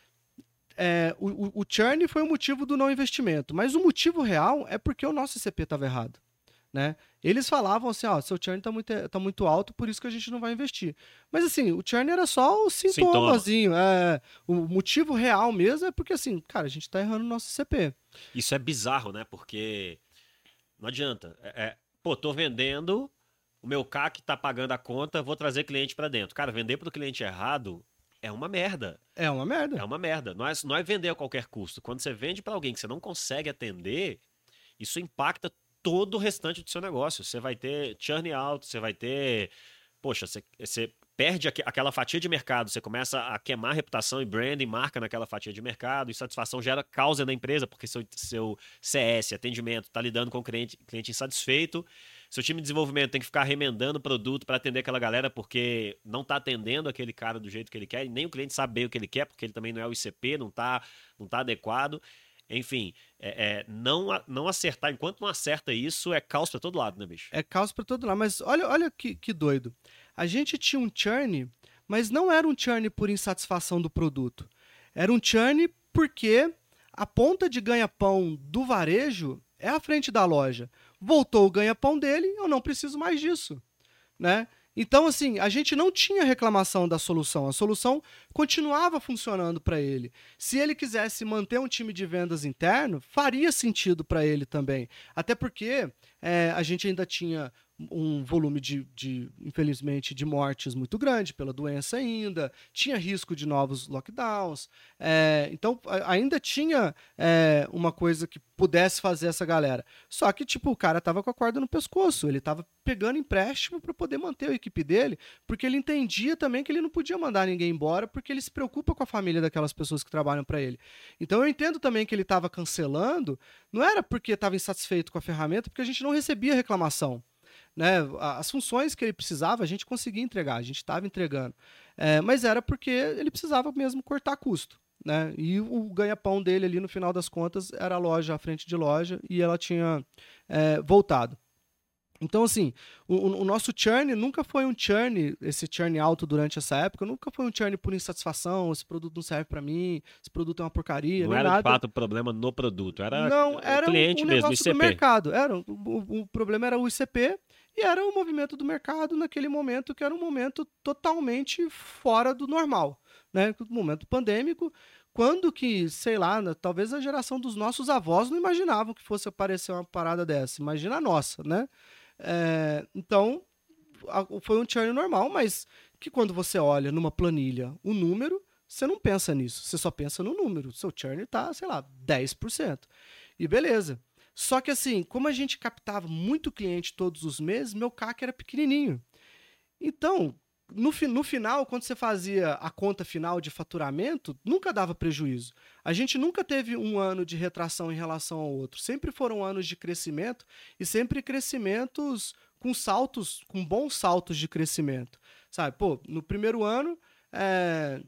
é, o, o churn foi o motivo do não investimento. Mas o motivo real é porque o nosso I C P estava errado. Né? Eles falavam assim, ó, seu churn tá muito, tá muito alto, por isso que a gente não vai investir. Mas assim, o churn era só o sintomazinho. É, o motivo real mesmo é porque assim, cara, a gente tá errando o nosso I C P. Isso é bizarro, né? Porque não adianta. É, é, pô, tô vendendo, o meu C A C tá pagando a conta, vou trazer cliente para dentro. Cara, vender pro cliente errado é uma merda. É uma merda. É uma merda. Não é, não é vender a qualquer custo. Quando você vende para alguém que você não consegue atender, isso impacta todo o restante do seu negócio. Você vai ter churn alto, você vai ter... Poxa, você, você perde aquela fatia de mercado, você começa a queimar reputação e branding, marca naquela fatia de mercado, insatisfação gera causa na empresa, porque seu, seu C S, atendimento, está lidando com o cliente, cliente insatisfeito, seu time de desenvolvimento tem que ficar remendando o produto para atender aquela galera, porque não está atendendo aquele cara do jeito que ele quer, e nem o cliente sabe bem o que ele quer, porque ele também não é o I C P, não está não tá adequado. Enfim, é, é, não, não acertar, enquanto não acerta isso, é caos pra todo lado, né, bicho? É caos pra todo lado, mas olha, olha que, que doido. A gente tinha um churn, mas não era um churn por insatisfação do produto. Era um churn porque a ponta de ganha-pão do varejo é à frente da loja. Voltou o ganha-pão dele, eu não preciso mais disso, né? Então, assim, a gente não tinha reclamação da solução. A solução continuava funcionando para ele. Se ele quisesse manter um time de vendas interno, faria sentido para ele também. Até porque é, a gente ainda tinha um volume de, de, infelizmente, de mortes muito grande pela doença ainda, tinha risco de novos lockdowns, é, então ainda tinha é, uma coisa que pudesse fazer essa galera. Só que, tipo, o cara tava com a corda no pescoço, ele tava pegando empréstimo para poder manter a equipe dele, porque ele entendia também que ele não podia mandar ninguém embora, porque ele se preocupa com a família daquelas pessoas que trabalham para ele. Então eu entendo também que ele tava cancelando, não era porque estava insatisfeito com a ferramenta, porque a gente não recebia reclamação. Né, as funções que ele precisava, a gente conseguia entregar, a gente estava entregando. É, mas era porque ele precisava mesmo cortar custo. Né? E o ganha-pão dele ali, no final das contas, era a loja à frente de loja e ela tinha é, voltado. Então, assim, o, o nosso churn nunca foi um churn, esse churn alto durante essa época, nunca foi um churn por insatisfação, esse produto não serve para mim, esse produto é uma porcaria. Não era, nada. De fato, o problema no produto, era não, era o cliente um, um mesmo, negócio I C P. do mercado. Era, o, o, o problema era o I C P e era o movimento do mercado naquele momento, que era um momento totalmente fora do normal. Né? Um momento pandêmico, quando que, sei lá, talvez a geração dos nossos avós não imaginavam que fosse aparecer uma parada dessa. Imagina a nossa, né? É, então, foi um churn normal, mas que quando você olha numa planilha o número, você não pensa nisso, você só pensa no número. Seu churn tá, sei lá, dez por cento. E beleza. Só que assim, como a gente captava muito cliente todos os meses, meu C A C era pequenininho. Então, no, no final, quando você fazia a conta final de faturamento, nunca dava prejuízo. A gente nunca teve um ano de retração em relação ao outro. Sempre foram anos de crescimento e sempre crescimentos com saltos, com bons saltos de crescimento. Sabe, pô, no primeiro ano, é,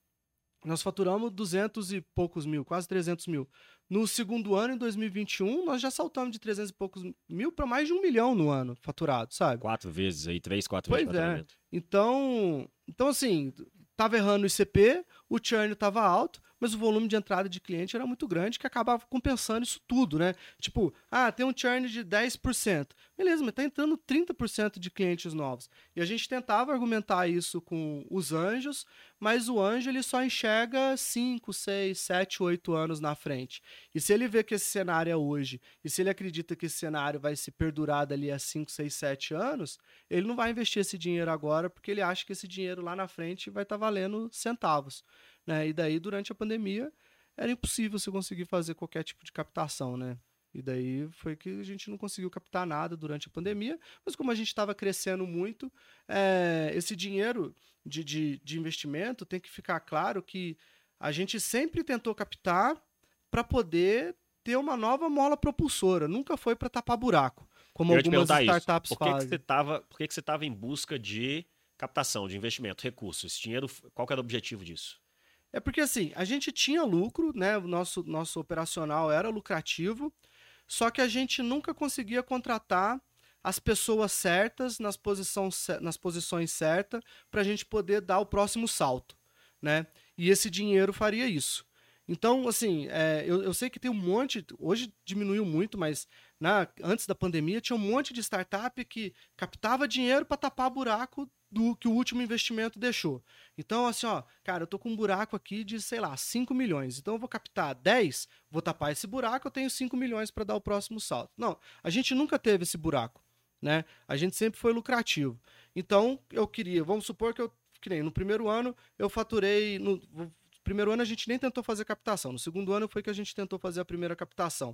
nós faturamos duzentos e poucos mil, quase trezentos mil. No segundo ano, em dois mil e vinte e um, nós já saltamos de trezentos e poucos mil para mais de um milhão no ano faturado, sabe? Quatro vezes aí, três, quatro pois vezes de faturamento. É. Então, então, assim, tava errando o I C P, o churn tava alto, mas o volume de entrada de cliente era muito grande, que acabava compensando isso tudo, né? Tipo, ah, tem um churn de dez por cento. Beleza, mas tá entrando trinta por cento de clientes novos. E a gente tentava argumentar isso com os anjos, mas o anjo ele só enxerga cinco, seis, sete, oito anos na frente. E se ele vê que esse cenário é hoje, e se ele acredita que esse cenário vai se perdurar dali a cinco, seis, sete anos, ele não vai investir esse dinheiro agora, porque ele acha que esse dinheiro lá na frente vai estar tá valendo centavos, né? E daí, durante a pandemia, era impossível você conseguir fazer qualquer tipo de captação, né? E daí foi que a gente não conseguiu captar nada durante a pandemia, mas como a gente estava crescendo muito, é, esse dinheiro de, de, de investimento tem que ficar claro que a gente sempre tentou captar para poder ter uma nova mola propulsora, nunca foi para tapar buraco, como algumas startups isso. Por que fazem. Que você tava, por que, que você estava em busca de captação, de investimento, recursos? Esse dinheiro, qual que era o objetivo disso? É porque assim, a gente tinha lucro, né? O nosso, nosso operacional era lucrativo, só que a gente nunca conseguia contratar as pessoas certas nas, posição, nas posições certas para a gente poder dar o próximo salto, né? E esse dinheiro faria isso. Então, assim, é, eu, eu sei que tem um monte, hoje diminuiu muito, mas na, antes da pandemia tinha um monte de startup que captava dinheiro para tapar buraco do que o último investimento deixou. Então, assim, ó, cara, eu tô com um buraco aqui de, sei lá, cinco milhões. Então eu vou captar dez, vou tapar esse buraco, eu tenho cinco milhões para dar o próximo salto. Não, a gente nunca teve esse buraco, né? A gente sempre foi lucrativo. Então, eu queria, vamos supor que eu, que nem no primeiro ano, eu faturei, no primeiro ano a gente nem tentou fazer captação, no segundo ano foi que a gente tentou fazer a primeira captação.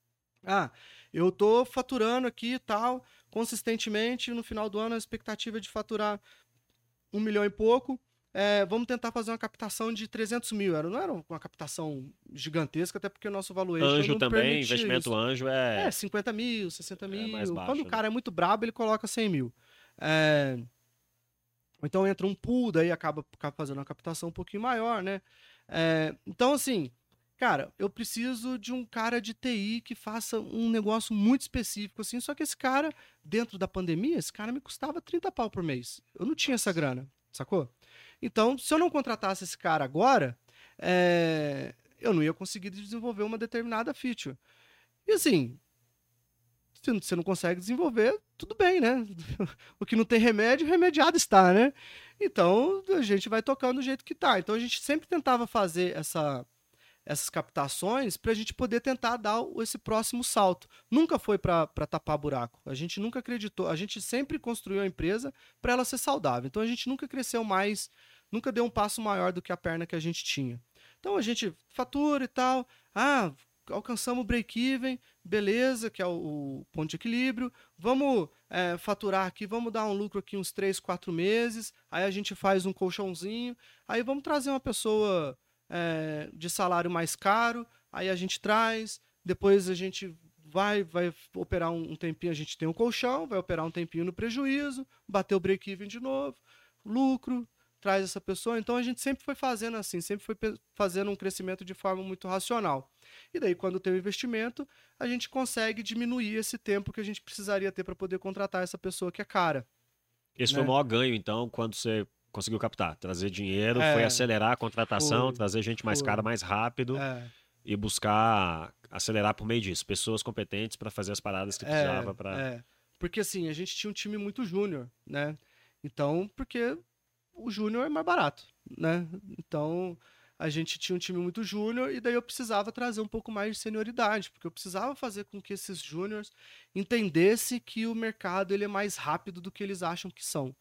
Ah, eu tô faturando aqui e tal, consistentemente, no final do ano a expectativa é de faturar um milhão e pouco, é, vamos tentar fazer uma captação de trezentos mil, era, não era uma captação gigantesca, até porque o nosso valuation Anjo não também, investimento isso. anjo é... É, cinquenta mil, sessenta mil, é mais baixo, quando o cara né? é muito brabo ele coloca cem mil. É... Então entra um pool, daí acaba, acaba fazendo uma captação um pouquinho maior, né? É, então, assim, cara, eu preciso de um cara de T I que faça um negócio muito específico, assim, só que esse cara, dentro da pandemia, esse cara me custava trinta pau por mês. Eu não tinha essa grana, sacou? Então, se eu não contratasse esse cara agora, é, eu não ia conseguir desenvolver uma determinada feature. E assim, se você não consegue desenvolver, tudo bem, né? O que não tem remédio, remediado está, né? Então, a gente vai tocando do jeito que tá. Então, a gente sempre tentava fazer essa, essas captações para a gente poder tentar dar esse próximo salto. Nunca foi para tapar buraco. A gente nunca acreditou. A gente sempre construiu a empresa para ela ser saudável. Então, a gente nunca cresceu mais, nunca deu um passo maior do que a perna que a gente tinha. Então, a gente fatura e tal. Ah, alcançamos o break-even, beleza, que é o, o ponto de equilíbrio, vamos é, faturar aqui, vamos dar um lucro aqui uns três, quatro meses, aí a gente faz um colchãozinho, aí vamos trazer uma pessoa é, de salário mais caro, aí a gente traz, depois a gente vai, vai operar um, um tempinho, a gente tem um colchão, vai operar um tempinho no prejuízo, bater o break-even de novo, lucro, traz essa pessoa. Então a gente sempre foi fazendo assim, sempre foi fazendo um crescimento de forma muito racional. E daí, quando tem o investimento, a gente consegue diminuir esse tempo que a gente precisaria ter para poder contratar essa pessoa que é cara. Esse né? foi o maior ganho, então, quando você conseguiu captar. Trazer dinheiro, É, foi acelerar a contratação, foi, trazer gente mais foi. cara mais rápido É, e buscar acelerar por meio disso. Pessoas competentes para fazer as paradas que é, precisava para... é. Porque assim, a gente tinha um time muito júnior, né? Então, porque o júnior é mais barato, né? Então, a gente tinha um time muito júnior e daí eu precisava trazer um pouco mais de senioridade, porque eu precisava fazer com que esses júniors entendessem que o mercado ele é mais rápido do que eles acham que são.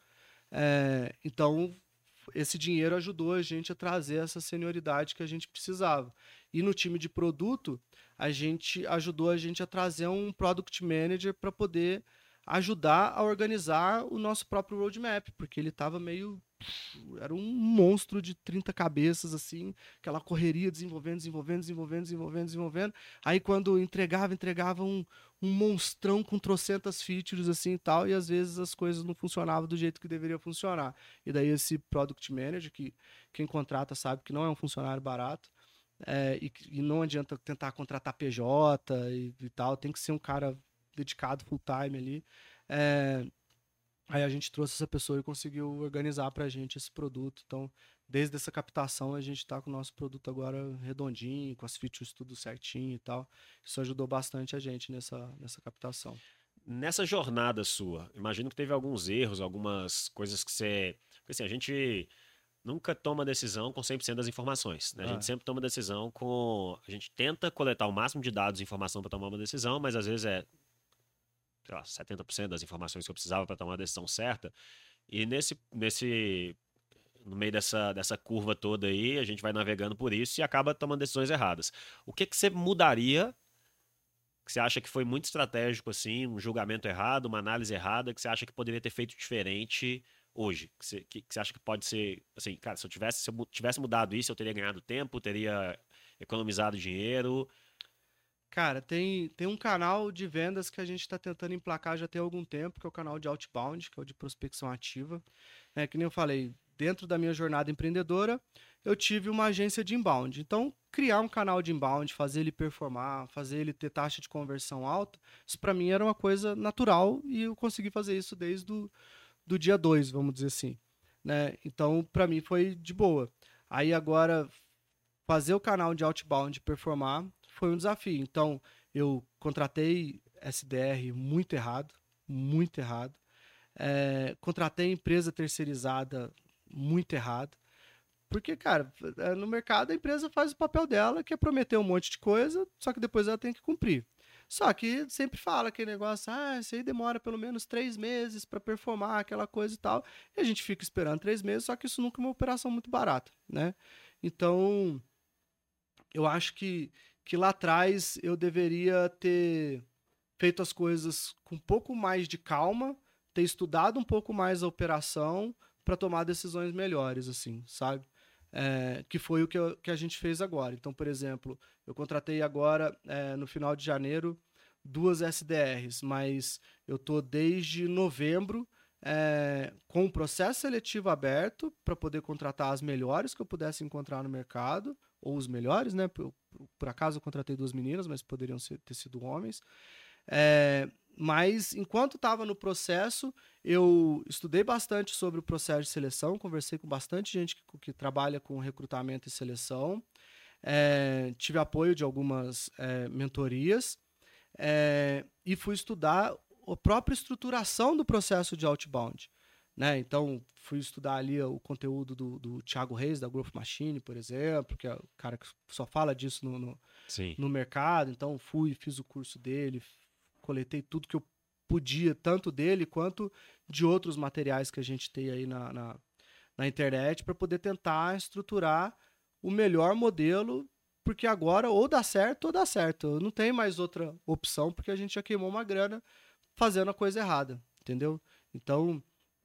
É, então, esse dinheiro ajudou a gente a trazer essa senioridade que a gente precisava. E no time de produto, a gente ajudou a gente a trazer um product manager para poder ajudar a organizar o nosso próprio roadmap, porque ele estava meio era um monstro de trinta cabeças, assim, aquela correria, desenvolvendo, desenvolvendo, desenvolvendo, desenvolvendo, desenvolvendo. Aí quando entregava, entregava um, um monstrão com trocentas features, assim, e tal, e às vezes as coisas não funcionavam do jeito que deveria funcionar. E daí esse Product Manager, que quem contrata sabe que não é um funcionário barato, é, e, e não adianta tentar contratar P J e, e tal, tem que ser um cara dedicado full time ali. É, Aí a gente trouxe essa pessoa e conseguiu organizar pra gente esse produto. Então, desde essa captação, a gente tá com o nosso produto agora redondinho, com as features tudo certinho e tal. Isso ajudou bastante a gente nessa, nessa captação. Nessa jornada sua, imagino que teve alguns erros, algumas coisas que você... Porque assim, a gente nunca toma decisão com cem por cento das informações, né? A gente Ah, sempre toma decisão com... A gente tenta coletar o máximo de dados e informação para tomar uma decisão, mas às vezes é, sei lá, setenta por cento das informações que eu precisava para tomar a decisão certa. E nesse, nesse, no meio dessa, dessa curva toda aí, a gente vai navegando por isso e acaba tomando decisões erradas. O que que você mudaria, que você acha que foi muito estratégico, assim, um julgamento errado, uma análise errada, que você acha que poderia ter feito diferente hoje? Que você, que, que você acha que pode ser, assim, cara, se eu tivesse, se eu tivesse mudado isso, eu teria ganhado tempo, teria economizado dinheiro. cara, tem, tem um canal de vendas que a gente está tentando emplacar já tem algum tempo, que é o canal de outbound, que é o de prospecção ativa. É, que nem eu falei, dentro da minha jornada empreendedora, eu tive uma agência de inbound. Então, criar um canal de inbound, fazer ele performar, fazer ele ter taxa de conversão alta, isso para mim era uma coisa natural e eu consegui fazer isso desde do, do dia dois, vamos dizer assim. Né? Então, para mim foi de boa. Aí agora, fazer o canal de outbound performar foi um desafio. Então, eu contratei S D R muito errado, muito errado. É, contratei empresa terceirizada muito errado. Porque, cara, no mercado a empresa faz o papel dela, que é prometer um monte de coisa, só que depois ela tem que cumprir. Só que sempre fala aquele negócio, ah, isso aí demora pelo menos três meses para performar aquela coisa e tal. E a gente fica esperando três meses, só que isso nunca é uma operação muito barata, né? Então, eu acho que, que lá atrás eu deveria ter feito as coisas com um pouco mais de calma, ter estudado um pouco mais a operação para tomar decisões melhores, assim, sabe? É, que foi o que, eu, que a gente fez agora. Então, por exemplo, eu contratei agora, é, no final de janeiro, duas S D Rs, mas eu tô desde novembro é, com o processo seletivo aberto para poder contratar as melhores que eu pudesse encontrar no mercado, ou os melhores, né? Por, por acaso eu contratei duas meninas, mas poderiam ser, ter sido homens. É, mas enquanto estava no processo, eu estudei bastante sobre o processo de seleção, conversei com bastante gente que, que trabalha com recrutamento e seleção, é, tive apoio de algumas é, mentorias é, e fui estudar a própria estruturação do processo de outbound. Né? Então, fui estudar ali o conteúdo do, do Thiago Reis, da Growth Machine, por exemplo, que é o cara que só fala disso no, no, no mercado. Então, fui, fiz o curso dele, coletei tudo que eu podia, tanto dele quanto de outros materiais que a gente tem aí na, na, na internet, para poder tentar estruturar o melhor modelo, porque agora ou dá certo ou dá certo. Não tem mais outra opção, porque a gente já queimou uma grana fazendo a coisa errada, entendeu? Então,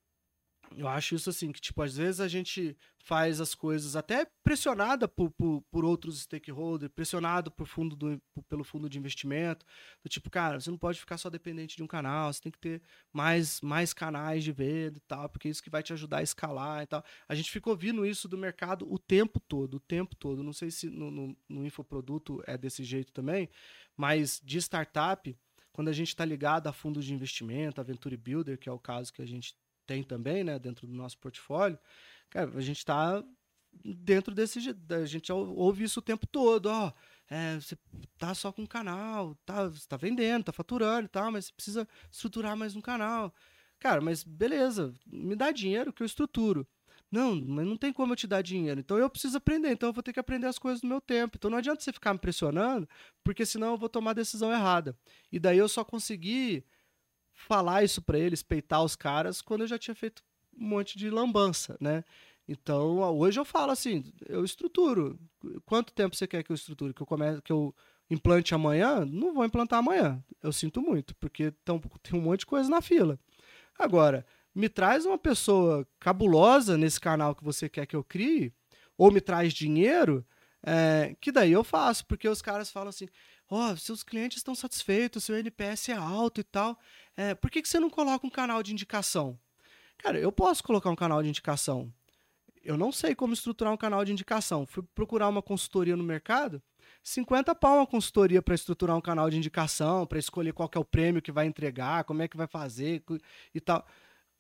eu acho isso assim, que tipo, às vezes a gente faz as coisas até pressionada por, por, por outros stakeholders, pressionado por fundo do, por, pelo fundo de investimento, do tipo, cara, você não pode ficar só dependente de um canal, você tem que ter mais, mais canais de venda e tal, porque é isso que vai te ajudar a escalar e tal. A gente fica ouvindo isso do mercado o tempo todo, o tempo todo. Não sei se no, no, no infoproduto é desse jeito também, mas de startup, quando a gente está ligado a fundos de investimento, a Venture Builder, que é o caso que a gente tem também, né, dentro do nosso portfólio, cara, a gente está dentro desse, a gente ouve isso o tempo todo, ó, é, você tá só com um canal, tá, você tá vendendo, tá faturando e tal, mas você precisa estruturar mais um canal. Cara, mas beleza, me dá dinheiro que eu estruturo. Não, mas não tem como eu te dar dinheiro, então eu preciso aprender, então eu vou ter que aprender as coisas no meu tempo. Então não adianta você ficar me pressionando, porque senão eu vou tomar a decisão errada. E daí eu só consegui falar isso para eles, peitar os caras, quando eu já tinha feito um monte de lambança, né? Então, hoje eu falo assim, eu estruturo. Quanto tempo você quer que eu estruture? Que eu comece, que eu implante amanhã? Não vou implantar amanhã. Eu sinto muito, porque tão, tem um monte de coisa na fila. Agora, me traz uma pessoa cabulosa nesse canal que você quer que eu crie, ou me traz dinheiro, é, que daí eu faço, porque os caras falam assim, ó, oh, seus clientes estão satisfeitos, seu N P S é alto e tal, é, por que, que você não coloca um canal de indicação? Cara, eu posso colocar um canal de indicação. Eu não sei como estruturar um canal de indicação. Fui procurar uma consultoria no mercado, cinquenta pau uma consultoria para estruturar um canal de indicação, para escolher qual que é o prêmio que vai entregar, como é que vai fazer e tal.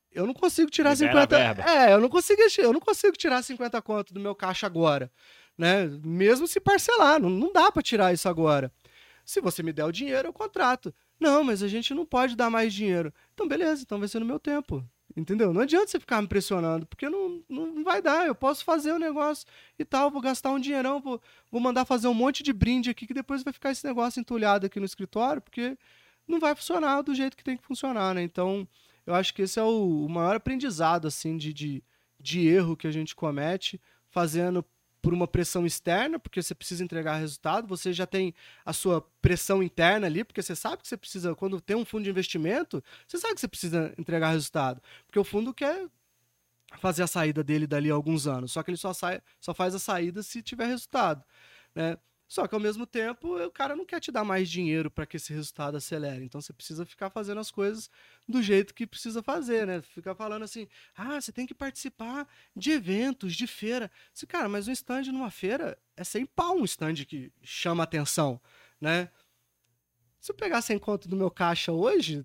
eu não consigo tirar Libera cinquenta... a verba. É, eu não consigo, eu não consigo tirar cinquenta conto do meu caixa agora, né? Mesmo se parcelar, não, não dá para tirar isso agora. Se você me der o dinheiro, eu contrato. Não, mas a gente não pode dar mais dinheiro. Então, beleza, então vai ser no meu tempo. Entendeu? Não adianta você ficar me pressionando, porque não, não vai dar. Eu posso fazer o negócio e tal, vou gastar um dinheirão, vou, vou mandar fazer um monte de brinde aqui, que depois vai ficar esse negócio entulhado aqui no escritório, porque não vai funcionar do jeito que tem que funcionar, né? Então, eu acho que esse é o, o maior aprendizado, assim, de, de, de erro que a gente comete, fazendo por uma pressão externa, porque você precisa entregar resultado, você já tem a sua pressão interna ali, porque você sabe que você precisa, quando tem um fundo de investimento, você sabe que você precisa entregar resultado, porque o fundo quer fazer a saída dele dali a alguns anos, só que ele só, sai, só faz a saída se tiver resultado, né? Só que ao mesmo tempo o cara não quer te dar mais dinheiro para que esse resultado acelere. Então você precisa ficar fazendo as coisas do jeito que precisa fazer, né? Ficar falando assim, ah, você tem que participar de eventos, de feira. Se, cara, mas um stand numa feira é sem pau um stand que chama atenção, né? Se eu pegar cem conto do meu caixa hoje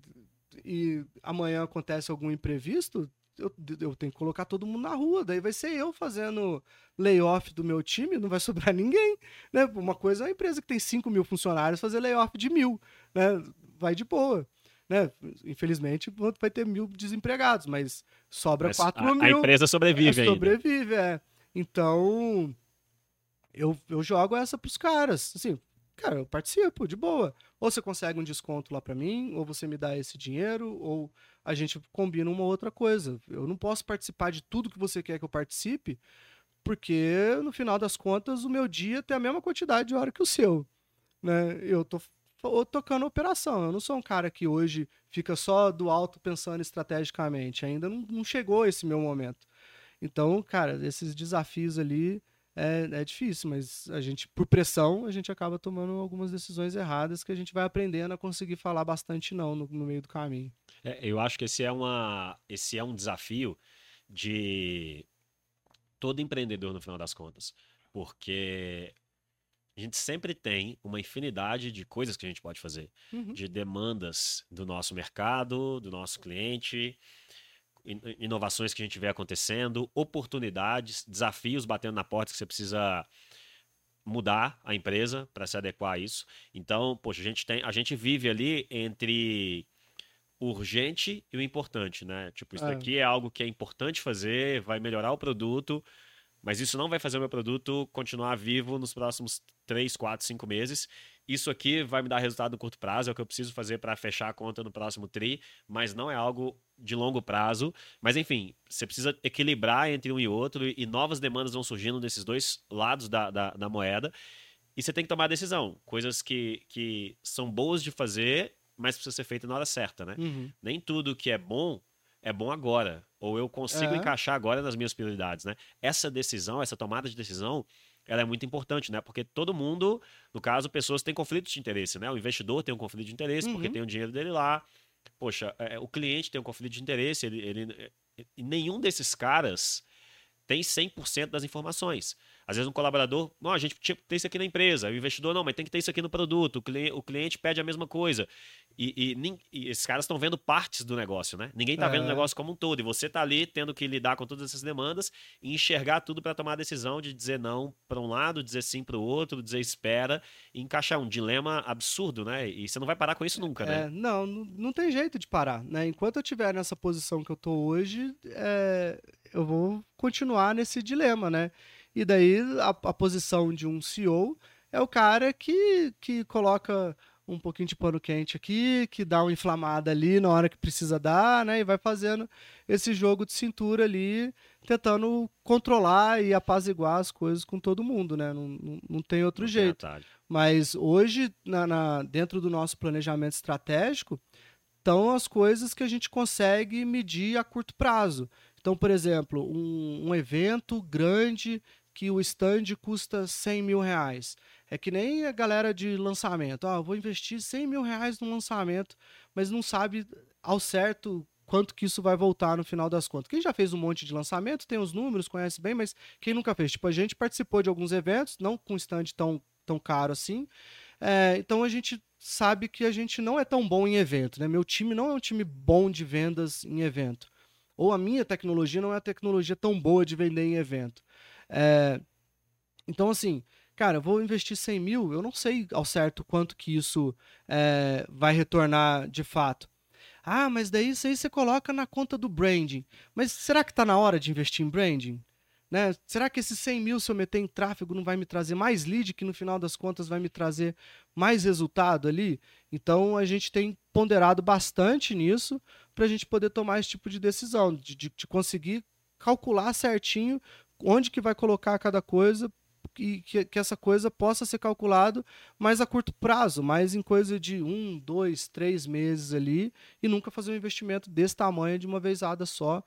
e amanhã acontece algum imprevisto, eu, eu tenho que colocar todo mundo na rua, daí vai ser eu fazendo layoff do meu time, não vai sobrar ninguém, né? Uma coisa é uma empresa que tem cinco mil funcionários fazer layoff de mil, né? Vai de boa, né? Infelizmente vai ter mil desempregados, mas sobra Mas quatro a, mil. a empresa sobrevive é, ainda. sobrevive, é. Então, eu, eu jogo essa pros caras, assim, cara, eu participo, de boa. Ou você consegue um desconto lá pra mim, ou você me dá esse dinheiro, ou a gente combina uma outra coisa. Eu não posso participar de tudo que você quer que eu participe, porque no final das contas o meu dia tem a mesma quantidade de hora que o seu, né? Eu tô tocando operação. Eu não sou um cara que hoje fica só do alto pensando estrategicamente. Ainda não, não chegou esse meu momento. Então, cara, esses desafios ali é, é difícil, mas a gente, por pressão, a gente acaba tomando algumas decisões erradas que a gente vai aprendendo a conseguir falar bastante não no, no meio do caminho. É, eu acho que esse é, uma, esse é um desafio de todo empreendedor no final das contas. Porque a gente sempre tem uma infinidade de coisas que a gente pode fazer, Uhum. de demandas do nosso mercado, do nosso cliente, inovações que a gente vê acontecendo, oportunidades, desafios batendo na porta que você precisa mudar a empresa para se adequar a isso. Então, poxa, a gente tem, a gente vive ali entre o urgente e o importante, né? Tipo, isso É. daqui é algo que é importante fazer, vai melhorar o produto, mas isso não vai fazer o meu produto continuar vivo nos próximos três, quatro, cinco meses. Isso aqui vai me dar resultado no curto prazo, é o que eu preciso fazer para fechar a conta no próximo tri, mas não é algo de longo prazo. Mas enfim, você precisa equilibrar entre um e outro e novas demandas vão surgindo nesses dois lados da, da, da moeda. E você tem que tomar decisão. Coisas que, que são boas de fazer, mas precisa ser feita na hora certa, né? Uhum. Nem tudo que é bom é bom agora, ou eu consigo É. encaixar agora nas minhas prioridades, né? Essa decisão, essa tomada de decisão, ela é muito importante, né? Porque todo mundo, no caso, pessoas têm conflitos de interesse, né? O investidor tem um conflito de interesse Uhum. porque tem o dinheiro dele lá. Poxa, é, o cliente tem um conflito de interesse, ele, ele, e nenhum desses caras tem cem por cento das informações. Às vezes um colaborador, não, a gente tinha que ter isso aqui na empresa, o investidor, não, mas tem que ter isso aqui no produto, o cliente, o cliente pede a mesma coisa. E, e, nem, e esses caras estão vendo partes do negócio, né? Ninguém está É. vendo o negócio como um todo. E você está ali tendo que lidar com todas essas demandas e enxergar tudo para tomar a decisão de dizer não para um lado, dizer sim para o outro, dizer espera, e encaixar um dilema absurdo, né? E você não vai parar com isso nunca, É, né? não, não, não tem jeito de parar, né? Enquanto eu estiver nessa posição que eu tô hoje, é, eu vou continuar nesse dilema, né? E daí a, a posição de um C E O é o cara que, que coloca um pouquinho de pano quente aqui, que dá uma inflamada ali na hora que precisa dar, né? E vai fazendo esse jogo de cintura ali, tentando controlar e apaziguar as coisas com todo mundo, né? Não, não, não tem outro Não tem jeito. atalho. Mas hoje, na, na- dentro do nosso planejamento estratégico, estão as coisas que a gente consegue medir a curto prazo. Então, por exemplo, um, um evento grande que o stand custa cem mil reais. É que nem a galera de lançamento. Ah, eu vou investir cem mil reais no lançamento, mas não sabe ao certo quanto que isso vai voltar no final das contas. Quem já fez um monte de lançamento tem os números, conhece bem, mas quem nunca fez? Tipo, a gente participou de alguns eventos, não com stand tão, tão caro assim. É, então a gente sabe que a gente não é tão bom em evento, né? Meu time não é um time bom de vendas em evento. ou a minha tecnologia não é a tecnologia tão boa de vender em evento. É, então, assim, cara, eu vou investir cem mil, eu não sei ao certo quanto que isso é, vai retornar de fato. Ah, mas daí isso aí você coloca na conta do branding. Mas será que está na hora de investir em branding? Né? Será que esses cem mil, se eu meter em tráfego, não vai me trazer mais lead, que no final das contas vai me trazer mais resultado ali? Então, a gente tem ponderado bastante nisso para a gente poder tomar esse tipo de decisão, de, de, de conseguir calcular certinho onde que vai colocar cada coisa e que, que essa coisa possa ser calculado mais a curto prazo, mais em coisa de um, dois, três meses ali, e nunca fazer um investimento desse tamanho de uma vezada só,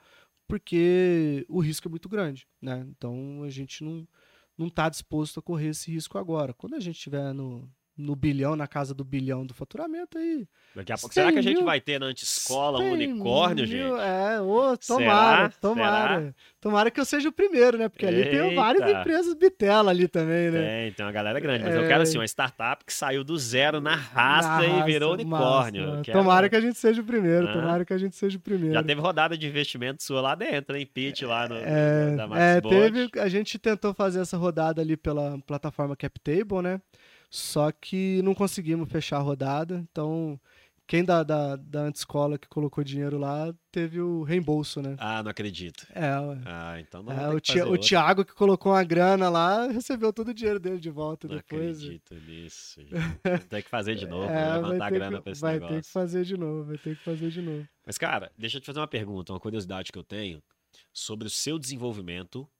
porque o risco é muito grande, né? Então a gente não não está disposto a correr esse risco agora. Quando a gente estiver no, no bilhão, na casa do bilhão do faturamento, aí Daqui a pouco, será que a gente vai ter na antescola um unicórnio, mil, gente? É, ô, tomara, Será? tomara. Será? Tomara que eu seja o primeiro, né? Porque ali tem Eita. várias empresas bitela ali também, né? Tem, tem uma galera grande, mas É. eu quero assim, uma startup que saiu do zero na raça Na e raça, virou unicórnio. massa. Eu quero- Tomara que a gente seja o primeiro, Ah. tomara que a gente seja o primeiro. Já teve rodada de investimento sua lá dentro, hein? Pitch lá no, É, da é, Maxbot. teve, a gente tentou fazer essa rodada ali pela plataforma CapTable, né? Só que não conseguimos fechar a rodada, então quem da, da, da antescola que colocou dinheiro lá teve o reembolso, né? Ah, não acredito. É, ué. Ah, então não É, vou ter o, que Ti- fazer o outra. Thiago que colocou uma grana lá recebeu todo o dinheiro dele de volta Não depois. acredito nisso, gente. Vou ter que fazer de novo, É, vou vai levantar ter grana que, pra esse vai negócio. ter que fazer de novo, vai ter que fazer de novo. Mas, cara, deixa eu te fazer uma pergunta, uma curiosidade que eu tenho sobre o seu desenvolvimento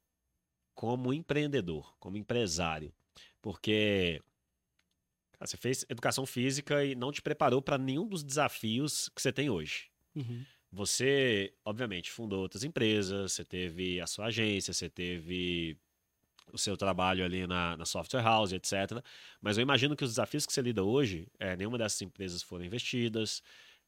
como empreendedor, como empresário. Porque cara, você fez educação física e não te preparou para nenhum dos desafios que você tem hoje. Uhum. Você, obviamente, fundou outras empresas, você teve a sua agência, você teve o seu trabalho ali na, na software house, etcétera. Mas eu imagino que os desafios que você lida hoje, é, nenhuma dessas empresas foram investidas.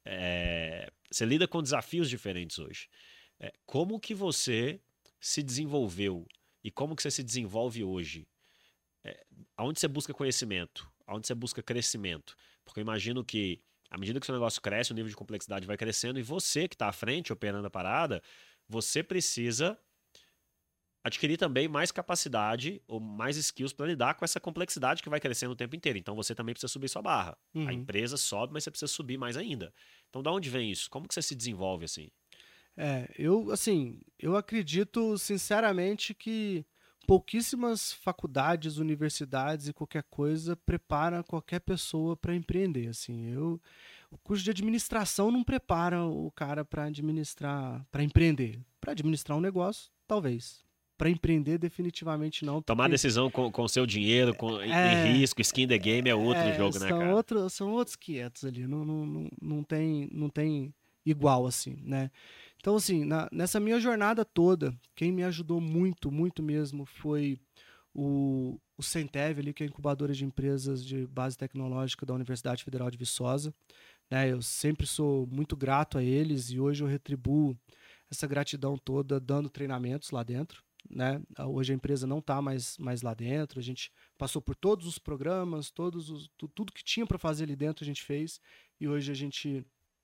É, você lida com desafios diferentes hoje. É, como que você se desenvolveu e como que você se desenvolve hoje? É, aonde você busca conhecimento? Aonde você busca crescimento? Porque eu imagino que à medida que o seu negócio cresce, o nível de complexidade vai crescendo e você que está à frente, operando a parada, você precisa adquirir também mais capacidade ou mais skills para lidar com essa complexidade que vai crescendo o tempo inteiro. Então você também precisa subir sua barra. Uhum. A empresa sobe, mas você precisa subir mais ainda. Então, da onde vem isso? Como que você se desenvolve assim? É, eu, assim, eu acredito sinceramente que pouquíssimas faculdades, universidades e qualquer coisa preparam qualquer pessoa para empreender. Assim, eu, o curso de administração não prepara o cara para administrar, para empreender. Para administrar um negócio, talvez. Para empreender, definitivamente não. Tomar porque- decisão com o seu dinheiro, com, em- É. em risco, skin the game é outro É, jogo, né, são cara? outro- são outros quinhentos ali, não, não, não, não, tem, não tem igual assim, né? Então, assim, na- nessa minha jornada toda, quem me ajudou muito, muito mesmo, foi o, o Centev ali, que é a incubadora de empresas de base tecnológica da Universidade Federal de Viçosa, né? Eu sempre sou muito grato a eles e hoje eu retribuo essa gratidão toda dando treinamentos lá dentro, né? Hoje a empresa não está mais, mais lá dentro, a gente passou por todos os programas, todos os, tu- tudo que tinha para fazer ali dentro a gente fez, e hoje a gente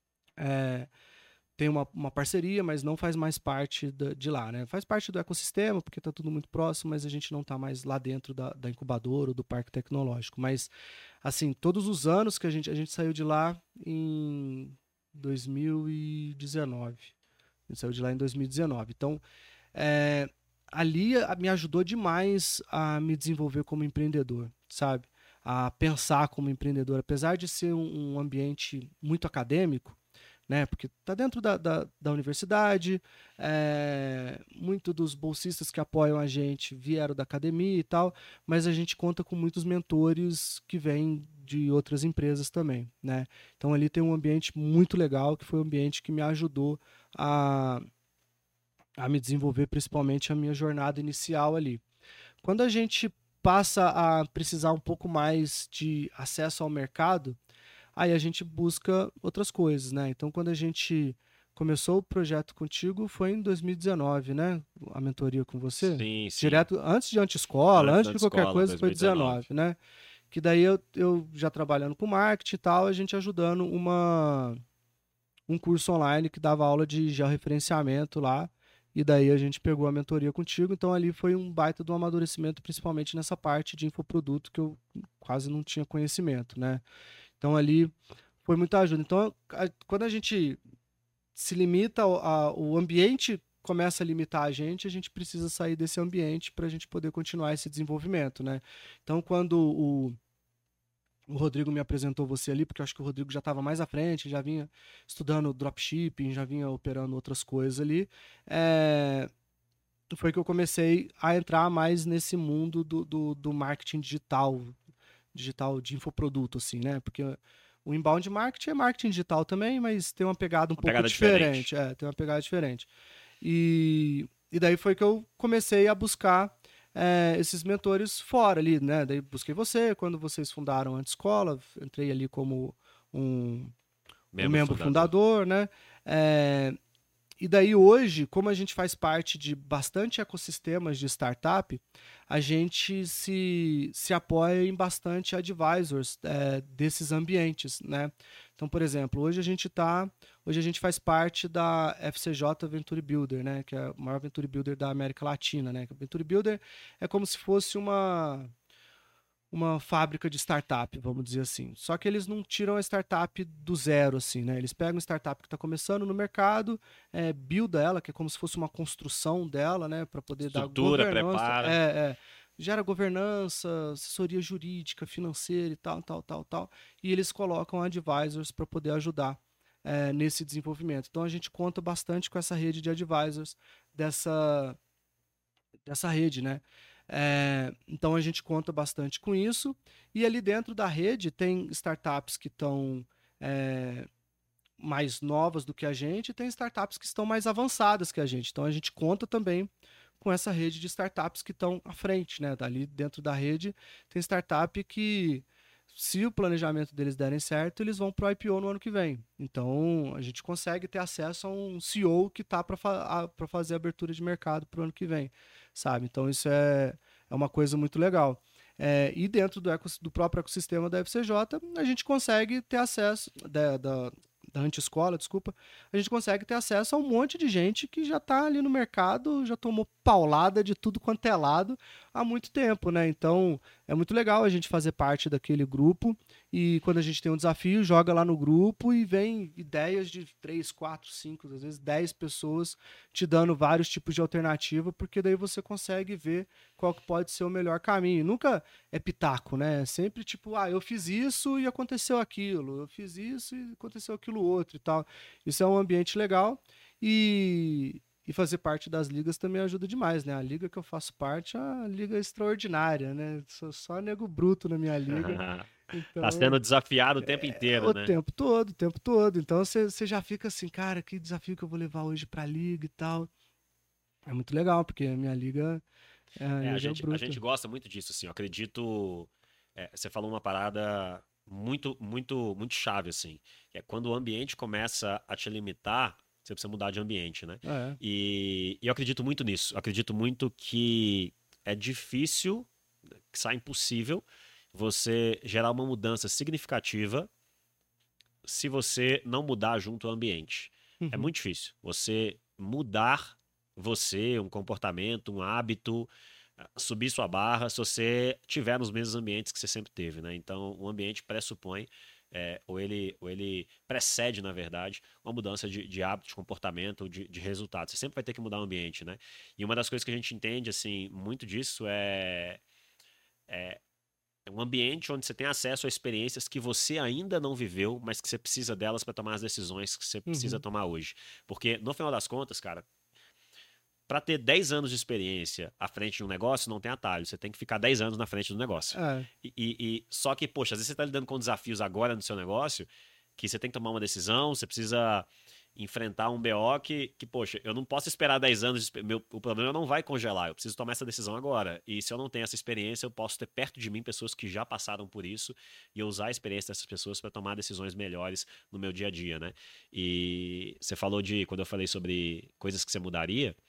é, tem uma, uma parceria, mas não faz mais parte da- de lá, né? Faz parte do ecossistema, porque está tudo muito próximo, mas a gente não está mais lá dentro da, da incubadora ou do parque tecnológico. Mas, assim, todos os anos que a gente, a gente saiu de lá em dois mil e dezenove. A gente saiu de lá em dois mil e dezenove. Então, é, ali a- me ajudou demais a me desenvolver como empreendedor, sabe? A pensar como empreendedor. Apesar de ser um, um ambiente muito acadêmico, né? Porque está dentro da, da, da universidade, é, muito dos bolsistas que apoiam a gente vieram da academia e tal, mas a gente conta com muitos mentores que vêm de outras empresas também, né? Então ali tem um ambiente muito legal, que foi um ambiente que me ajudou a, a me desenvolver, principalmente a minha jornada inicial ali. Quando a gente passa a precisar um pouco mais de acesso ao mercado, aí a gente busca outras coisas, né? Então, quando a gente começou o projeto contigo, foi em dois mil e dezenove, né? A mentoria com você? Sim, sim. Direto, antes de antescola, Antes antes, da de qualquer antescola, coisa, foi dois mil e dezenove. dezenove, né? Que daí eu, eu já trabalhando com marketing e tal, a gente ajudando uma, um curso online que dava aula de georreferenciamento lá, e daí a gente pegou a mentoria contigo, então ali foi um baita do amadurecimento, principalmente nessa parte de infoproduto que eu quase não tinha conhecimento, né? Então ali foi muita ajuda. Então, a, quando a gente se limita, ao, a, o ambiente começa a limitar a gente, a gente precisa sair desse ambiente para a gente poder continuar esse desenvolvimento, né? Então, quando o, o Rodrigo me apresentou você ali, porque eu acho que o Rodrigo já estava mais à frente, já vinha estudando dropshipping, já vinha operando outras coisas ali, é, foi que eu comecei a entrar mais nesse mundo do, do, do marketing digital, digital de infoproduto, assim, né? Porque o inbound marketing é marketing digital também, mas tem uma pegada um Uma pouco pegada diferente. diferente. É, tem uma pegada diferente. E, e daí foi que eu comecei a buscar é, esses mentores fora ali, né? Daí busquei você, quando vocês fundaram a escola, entrei ali como um, um Membro membro fundador. fundador, né? É, e daí hoje, como a gente faz parte de bastante ecossistemas de startup, a gente se, se apoia em bastante advisors é, desses ambientes, né? Então, por exemplo, hoje a gente tá, hoje a gente faz parte da F C J Venture Builder, né? Que é o maior Venture Builder da América Latina, né? O Venture Builder é como se fosse uma uma fábrica de startup, vamos dizer assim. Só que eles não tiram a startup do zero, assim, né? Eles pegam uma startup que está começando no mercado, é, builda ela, que é como se fosse uma construção dela, né? Para poder dar Estrutura, governança. prepara. É, é, gera governança, assessoria jurídica, financeira e tal, tal, tal, tal. E eles colocam advisors para poder ajudar é, nesse desenvolvimento. Então a gente conta bastante com essa rede de advisors dessa, dessa rede, né? É, então a gente conta bastante com isso. E ali dentro da rede tem startups que estão é, mais novas do que a gente, e tem startups que estão mais avançadas que a gente. Então a gente conta também com essa rede de startups que estão à frente, né? Ali dentro da rede tem startup que, se o planejamento deles derem certo, eles vão para o I P O no ano que vem. Então a gente consegue ter acesso a um C E O que está para fa fazer a abertura de mercado para o ano que vem, sabe? Então isso é, é uma coisa muito legal. É, e dentro do, eco, do próprio ecossistema da F C J, a gente consegue ter acesso, da, da, da anti-escola, desculpa, a gente consegue ter acesso a um monte de gente que já está ali no mercado, já tomou paulada de tudo quanto é lado há muito tempo, né? Então é muito legal a gente fazer parte daquele grupo e quando a gente tem um desafio, joga lá no grupo e vem ideias de três, quatro, cinco, às vezes dez pessoas te dando vários tipos de alternativa, porque daí você consegue ver qual que pode ser o melhor caminho. Nunca é pitaco, né? É sempre tipo, ah, eu fiz isso e aconteceu aquilo, eu fiz isso e aconteceu aquilo outro e tal. Isso é um ambiente legal e, e fazer parte das ligas também ajuda demais, né? A liga que eu faço parte é uma liga extraordinária, né? Sou só nego bruto na minha liga. Tá Então, sendo desafiado o tempo é, inteiro, o né? tempo todo, o tempo todo. Então você já fica assim, cara, que desafio que eu vou levar hoje pra liga e tal. É muito legal, porque a minha liga é a É, a liga gente, a gente bruta. gosta muito disso, assim. Eu acredito. É, você falou uma parada muito, muito, muito chave, assim. Que é quando o ambiente começa a te limitar, você precisa mudar de ambiente, né? É. E, e eu acredito muito nisso. Eu acredito muito que é difícil, que sai impossível, você gerar uma mudança significativa se você não mudar junto ao ambiente. É Uhum. muito difícil. Você mudar você, um comportamento, um hábito, subir sua barra, se você tiver nos mesmos ambientes que você sempre teve, né? Então, o ambiente pressupõe, é, ou, ele, ou ele precede, na verdade, uma mudança de, de hábito, de comportamento, de, de resultado. Você sempre vai ter que mudar o ambiente, né? E uma das coisas que a gente entende, assim, muito disso é é um ambiente onde você tem acesso a experiências que você ainda não viveu, mas que você precisa delas para tomar as decisões que você precisa Uhum. tomar hoje. Porque, no final das contas, cara, para ter dez anos de experiência à frente de um negócio, não tem atalho. Você tem que ficar dez anos na frente do negócio. É. E, e- e- só que, poxa, às vezes você está lidando com desafios agora no seu negócio que você tem que tomar uma decisão, você precisa enfrentar um B O que, que poxa, eu não posso esperar dez anos. De, expe- meu, o problema não vai congelar, eu preciso tomar essa decisão agora. E se eu não tenho essa experiência, eu posso ter perto de mim pessoas que já passaram por isso e eu usar a experiência dessas pessoas para tomar decisões melhores no meu dia a dia, né? E você falou de, quando eu falei sobre coisas que você mudaria.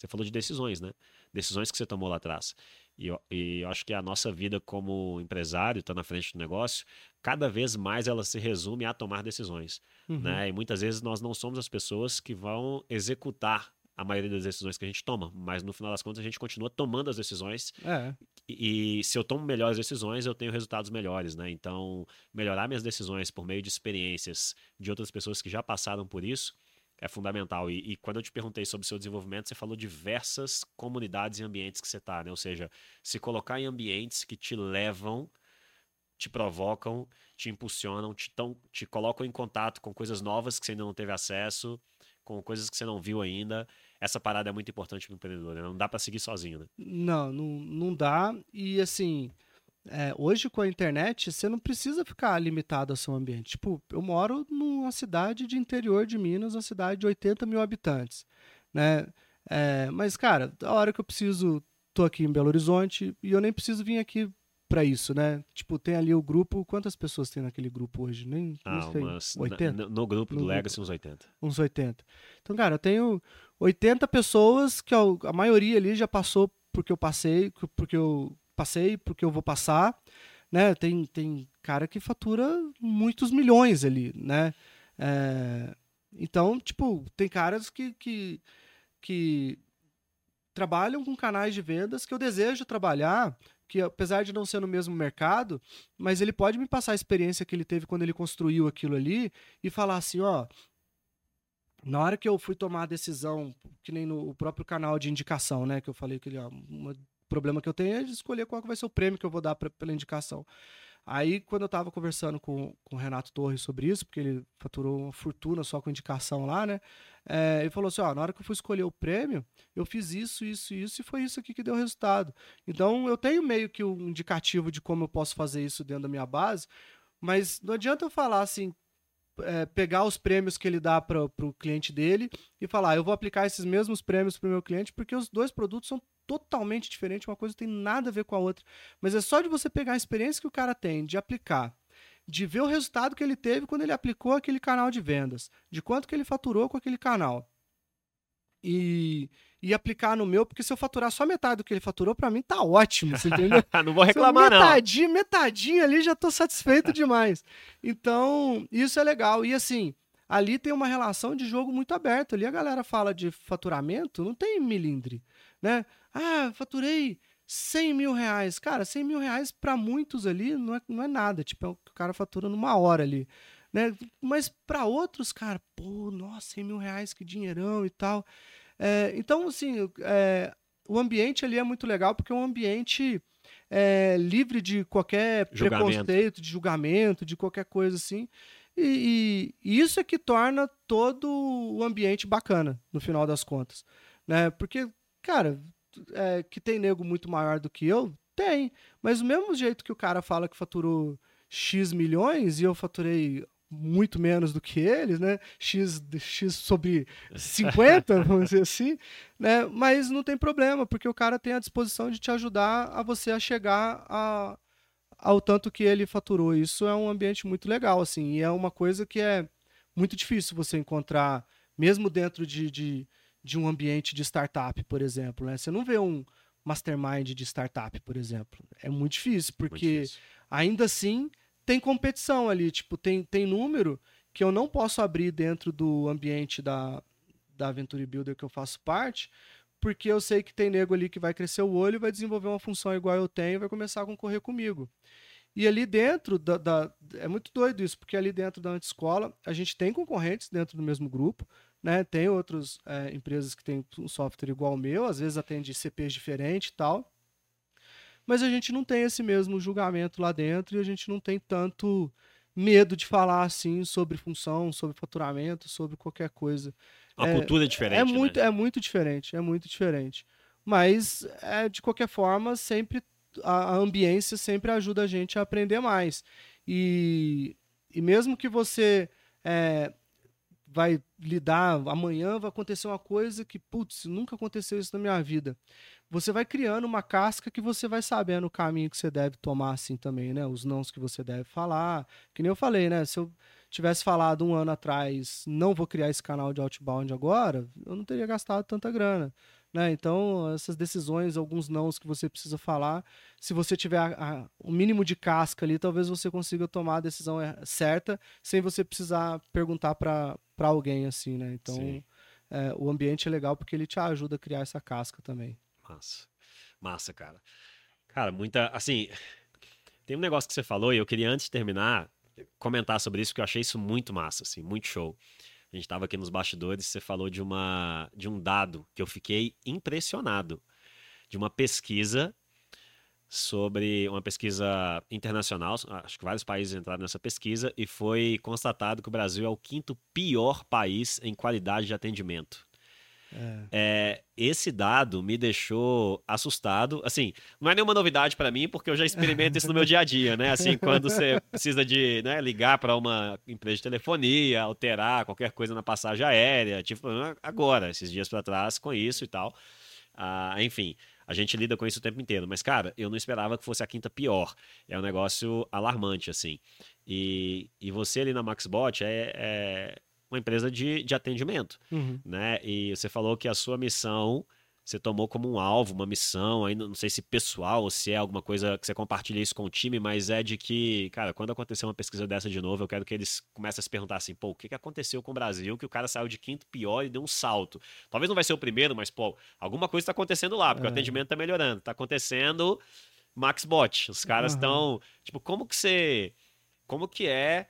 Você falou de decisões, né? Decisões que você tomou lá atrás. E eu, e eu acho que a nossa vida como empresário, está na frente do negócio, cada vez mais ela se resume a tomar decisões, Uhum. né? E muitas vezes nós não somos as pessoas que vão executar a maioria das decisões que a gente toma, mas no final das contas a gente continua tomando as decisões É. e, e se eu tomo melhores decisões, eu tenho resultados melhores, né? Então, melhorar minhas decisões por meio de experiências de outras pessoas que já passaram por isso é fundamental. E, e quando eu te perguntei sobre o seu desenvolvimento, você falou diversas comunidades e ambientes que você está, né? Ou seja, se colocar em ambientes que te levam, te provocam, te impulsionam, te, tão, te colocam em contato com coisas novas que você ainda não teve acesso, com coisas que você não viu ainda. Essa parada é muito importante para o empreendedor, né? Não dá para seguir sozinho, né? Não, não, não dá. E assim, é, hoje com a internet, você não precisa ficar limitado ao seu ambiente. Tipo, eu moro numa cidade de interior de Minas, uma cidade de oitenta mil habitantes, né? É, mas, cara, a hora que eu preciso, tô aqui em Belo Horizonte e eu nem preciso vir aqui para isso, né? Tipo, tem ali o grupo, quantas pessoas tem naquele grupo hoje? Nem, ah, nem sei. umas, oitenta? No, no grupo no do grupo, Legacy, uns oitenta. Uns oitenta. Então, cara, eu tenho oitenta pessoas que a maioria ali já passou porque eu passei, porque eu passei, porque eu vou passar, né? Tem, tem cara que fatura muitos milhões ali, né? É, então, tipo, tem caras que, que, que trabalham com canais de vendas que eu desejo trabalhar, que apesar de não ser no mesmo mercado, mas ele pode me passar a experiência que ele teve quando ele construiu aquilo ali e falar assim, ó, na hora que eu fui tomar a decisão, que nem no próprio canal de indicação, né, que eu falei que ó, um problema que eu tenho é de escolher qual que vai ser o prêmio que eu vou dar pra, pela indicação. Aí, quando eu estava conversando com, com o Renato Torres sobre isso, porque ele faturou uma fortuna só com indicação lá, né? É, ele falou assim, ó, na hora que eu fui escolher o prêmio, eu fiz isso, isso, isso, e foi isso aqui que deu resultado. Então, eu tenho meio que um indicativo de como eu posso fazer isso dentro da minha base, mas não adianta eu falar assim, é, pegar os prêmios que ele dá para o cliente dele e falar, ah, eu vou aplicar esses mesmos prêmios para o meu cliente, porque os dois produtos são totalmente diferentes, uma coisa não tem nada a ver com a outra. Mas é só de você pegar a experiência que o cara tem de aplicar, de ver o resultado que ele teve quando ele aplicou aquele canal de vendas, de quanto que ele faturou com aquele canal. E, e aplicar no meu, porque se eu faturar só metade do que ele faturou, pra mim tá ótimo, você entendeu? Não vou reclamar, metadinha, não. Metadinha ali já tô satisfeito demais. Então, isso é legal. E assim, ali tem uma relação de jogo muito aberta. Ali a galera fala de faturamento, não tem milindre, né? Ah, faturei cem mil reais. Cara, cem mil reais pra muitos ali não é, não é nada. Tipo, é o que o cara fatura numa hora ali. Né? Mas para outros, cara, pô, nossa, cem mil reais, que dinheirão e tal. É, então, assim, é, o ambiente ali é muito legal porque é um ambiente é, livre de qualquer Julgamento. preconceito, de julgamento, de qualquer coisa assim. E, e, e isso é que torna todo o ambiente bacana, no final das contas. Né? Porque, cara, é, que tem nego muito maior do que eu, tem. Mas do mesmo jeito que o cara fala que faturou X milhões e eu faturei muito menos do que eles, né? X, X sobre cinquenta, vamos dizer assim, né? Mas não tem problema, porque o cara tem a disposição de te ajudar a você a chegar a, ao tanto que ele faturou. Isso é um ambiente muito legal, assim, e é uma coisa que é muito difícil você encontrar, mesmo dentro de, de, de um ambiente de startup, por exemplo, né? Você não vê um mastermind de startup, por exemplo. É muito difícil, porque muito difícil. Ainda assim tem competição ali, tipo, tem, tem número que eu não posso abrir dentro do ambiente da, da Venture Builder que eu faço parte, porque eu sei que tem nego ali que vai crescer o olho, vai desenvolver uma função igual eu tenho e vai começar a concorrer comigo. E ali dentro, da, da, é muito doido isso, porque ali dentro da Antiscola, a gente tem concorrentes dentro do mesmo grupo, né? Tem outras é, empresas que têm um software igual ao meu, às vezes atende C Ps diferentes e tal, mas a gente não tem esse mesmo julgamento lá dentro e a gente não tem tanto medo de falar assim sobre função, sobre faturamento, sobre qualquer coisa. Uma é, cultura diferente, é muito, né? É muito diferente, é muito diferente. Mas, é, de qualquer forma, sempre a, a ambiência sempre ajuda a gente a aprender mais. E, e mesmo que você é, vai lidar, amanhã vai acontecer uma coisa que, putz, nunca aconteceu isso na minha vida. Você vai criando uma casca que você vai sabendo o caminho que você deve tomar assim também, né? Os nãos que você deve falar. Que nem eu falei, né? Se eu tivesse falado um ano atrás, não vou criar esse canal de outbound agora, eu não teria gastado tanta grana. né? Então, essas decisões, alguns nãos que você precisa falar, se você tiver a, a, o mínimo de casca ali, talvez você consiga tomar a decisão certa, sem você precisar perguntar para alguém, assim, né? Então, é, o ambiente é legal porque ele te ajuda a criar essa casca também. Massa. Massa, cara. Cara, muita. Assim, tem um negócio que você falou e eu queria, antes de terminar, comentar sobre isso, porque eu achei isso muito massa, assim, muito show. A gente estava aqui nos bastidores, você falou de uma de um dado que eu fiquei impressionado, de uma pesquisa sobre uma pesquisa internacional, acho que vários países entraram nessa pesquisa e foi constatado que o Brasil é o quinto pior país em qualidade de atendimento. É. É, esse dado me deixou assustado. Assim, não é nenhuma novidade para mim, porque eu já experimento isso no meu dia a dia, né? Assim, quando você precisa de, né, ligar para uma empresa de telefonia, alterar qualquer coisa na passagem aérea, tipo, agora, esses dias para trás, com isso e tal. Ah, enfim, a gente lida com isso o tempo inteiro. Mas, cara, eu não esperava que fosse a quinta pior. É um negócio alarmante, assim. E, e você ali na MaxBot é, é uma empresa de, de atendimento, Uhum. né? E você falou que a sua missão você tomou como um alvo, uma missão, aí não sei se pessoal ou se é alguma coisa que você compartilha isso com o time, mas é de que, cara, quando acontecer uma pesquisa dessa de novo, eu quero que eles comecem a se perguntar assim, pô, o que que aconteceu com o Brasil que o cara saiu de quinto pior e deu um salto? Talvez não vai ser o primeiro, mas, pô, alguma coisa tá acontecendo lá, porque o É. atendimento tá melhorando. Tá acontecendo MaxBot. Os caras estão, Uhum. tipo, como que você, como que é,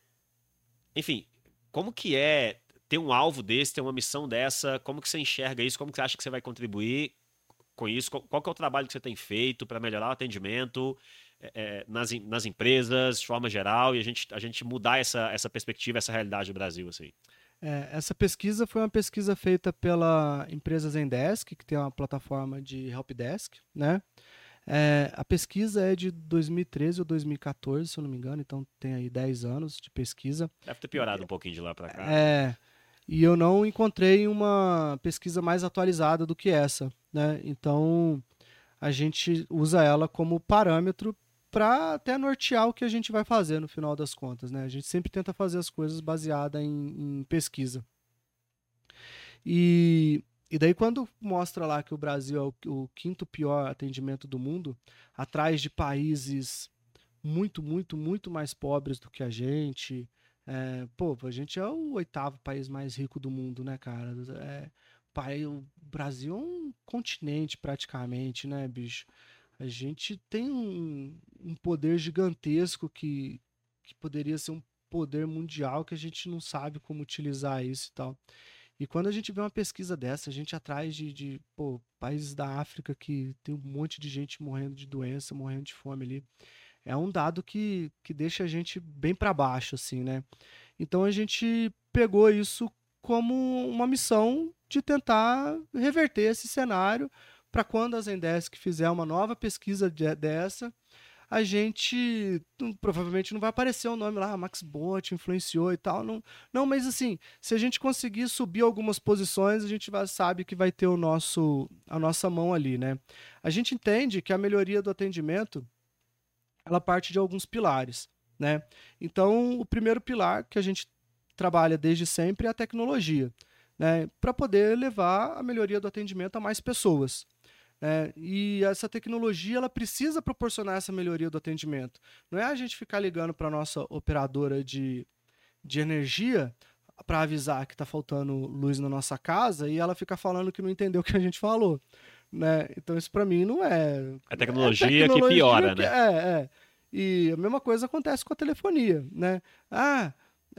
enfim, como que é ter um alvo desse, ter uma missão dessa? Como que você enxerga isso? Como que você acha que você vai contribuir com isso? Qual, qual que é o trabalho que você tem feito para melhorar o atendimento é, é, nas, nas empresas, de forma geral, e a gente, a gente mudar essa, essa perspectiva, essa realidade do Brasil, assim? É, essa pesquisa foi uma pesquisa feita pela empresa Zendesk, que tem uma plataforma de helpdesk, né? É, a pesquisa é de dois mil e treze ou dois mil e quatorze, se eu não me engano, então tem aí dez anos de pesquisa. Deve ter piorado um pouquinho de lá para cá, né? É, e eu não encontrei uma pesquisa mais atualizada do que essa, né? Então a gente usa ela como parâmetro para até nortear o que a gente vai fazer no final das contas, né? A gente sempre tenta fazer as coisas baseadas em, em pesquisa. E, e daí quando mostra lá que o Brasil é o, o quinto pior atendimento do mundo, atrás de países muito, muito, muito mais pobres do que a gente. É, pô, a gente é o oitavo país mais rico do mundo, né, cara? É, pai, o Brasil é um continente praticamente, né, bicho? A gente tem um, um poder gigantesco que, que poderia ser um poder mundial que a gente não sabe como utilizar isso e tal. E quando a gente vê uma pesquisa dessa, a gente atrás de, de pô, países da África que tem um monte de gente morrendo de doença, morrendo de fome ali, é um dado que, que deixa a gente bem para baixo, assim, né? Então a gente pegou isso como uma missão de tentar reverter esse cenário para quando a Zendesk fizer uma nova pesquisa de, dessa, a gente hum, provavelmente não vai aparecer o nome lá, MaxBot influenciou e tal, não, não, mas assim, se a gente conseguir subir algumas posições, a gente vai, sabe que vai ter o nosso, a nossa mão ali, né? A gente entende que a melhoria do atendimento ela parte de alguns pilares, né? Então, o primeiro pilar que a gente trabalha desde sempre é a tecnologia, né? Para poder levar a melhoria do atendimento a mais pessoas. Né? E essa tecnologia ela precisa proporcionar essa melhoria do atendimento. Não é a gente ficar ligando para a nossa operadora de, de energia para avisar que está faltando luz na nossa casa e ela ficar falando que não entendeu o que a gente falou. Né? Então isso para mim não é... É É tecnologia que tecnologia piora, que... né? É, é. E a mesma coisa acontece com a telefonia, né? Ah,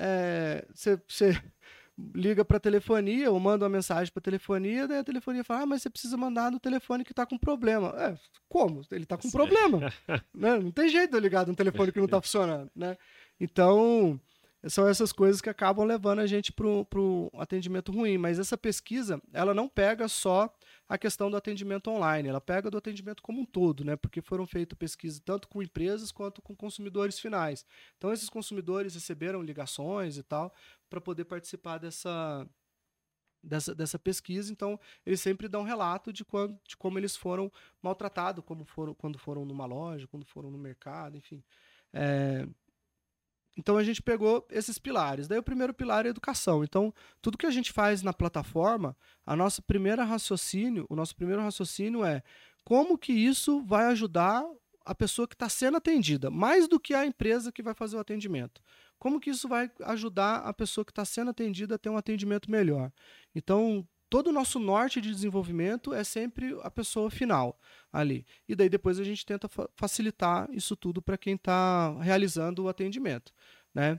você liga para a telefonia ou manda uma mensagem para a telefonia, daí a telefonia fala, ah, mas você precisa mandar no telefone que está com problema. É, como? Ele está com problema. Né? Não tem jeito de eu ligar num telefone que não está funcionando, né? Então, são essas coisas que acabam levando a gente para um atendimento ruim. Mas essa pesquisa, ela não pega só a questão do atendimento online, ela pega do atendimento como um todo, né? Porque foram feitas pesquisas tanto com empresas quanto com consumidores finais. Então, esses consumidores receberam ligações e tal para poder participar dessa, dessa, dessa pesquisa. Então, eles sempre dão relato de, quando, de como eles foram maltratados, como foram, quando foram numa loja, quando foram no mercado, enfim. É, Então a gente pegou esses pilares. Daí o primeiro pilar é a educação. Então, tudo que a gente faz na plataforma, a nossa primeira raciocínio, o nosso primeiro raciocínio é como que isso vai ajudar a pessoa que está sendo atendida, mais do que a empresa que vai fazer o atendimento. Como que isso vai ajudar a pessoa que está sendo atendida a ter um atendimento melhor? Então, todo o nosso norte de desenvolvimento é sempre a pessoa final ali. E daí depois a gente tenta fa- facilitar isso tudo para quem está realizando o atendimento, né?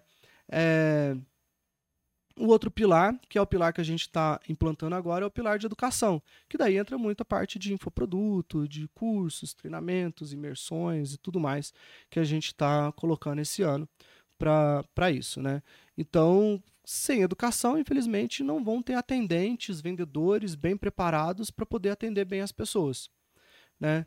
É, O outro pilar, que é o pilar que a gente está implantando agora, é o pilar de educação, que daí entra muita parte de infoproduto, de cursos, treinamentos, imersões e tudo mais que a gente está colocando esse ano para isso, né? Então, sem educação, infelizmente, não vão ter atendentes, vendedores bem preparados para poder atender bem as pessoas, né?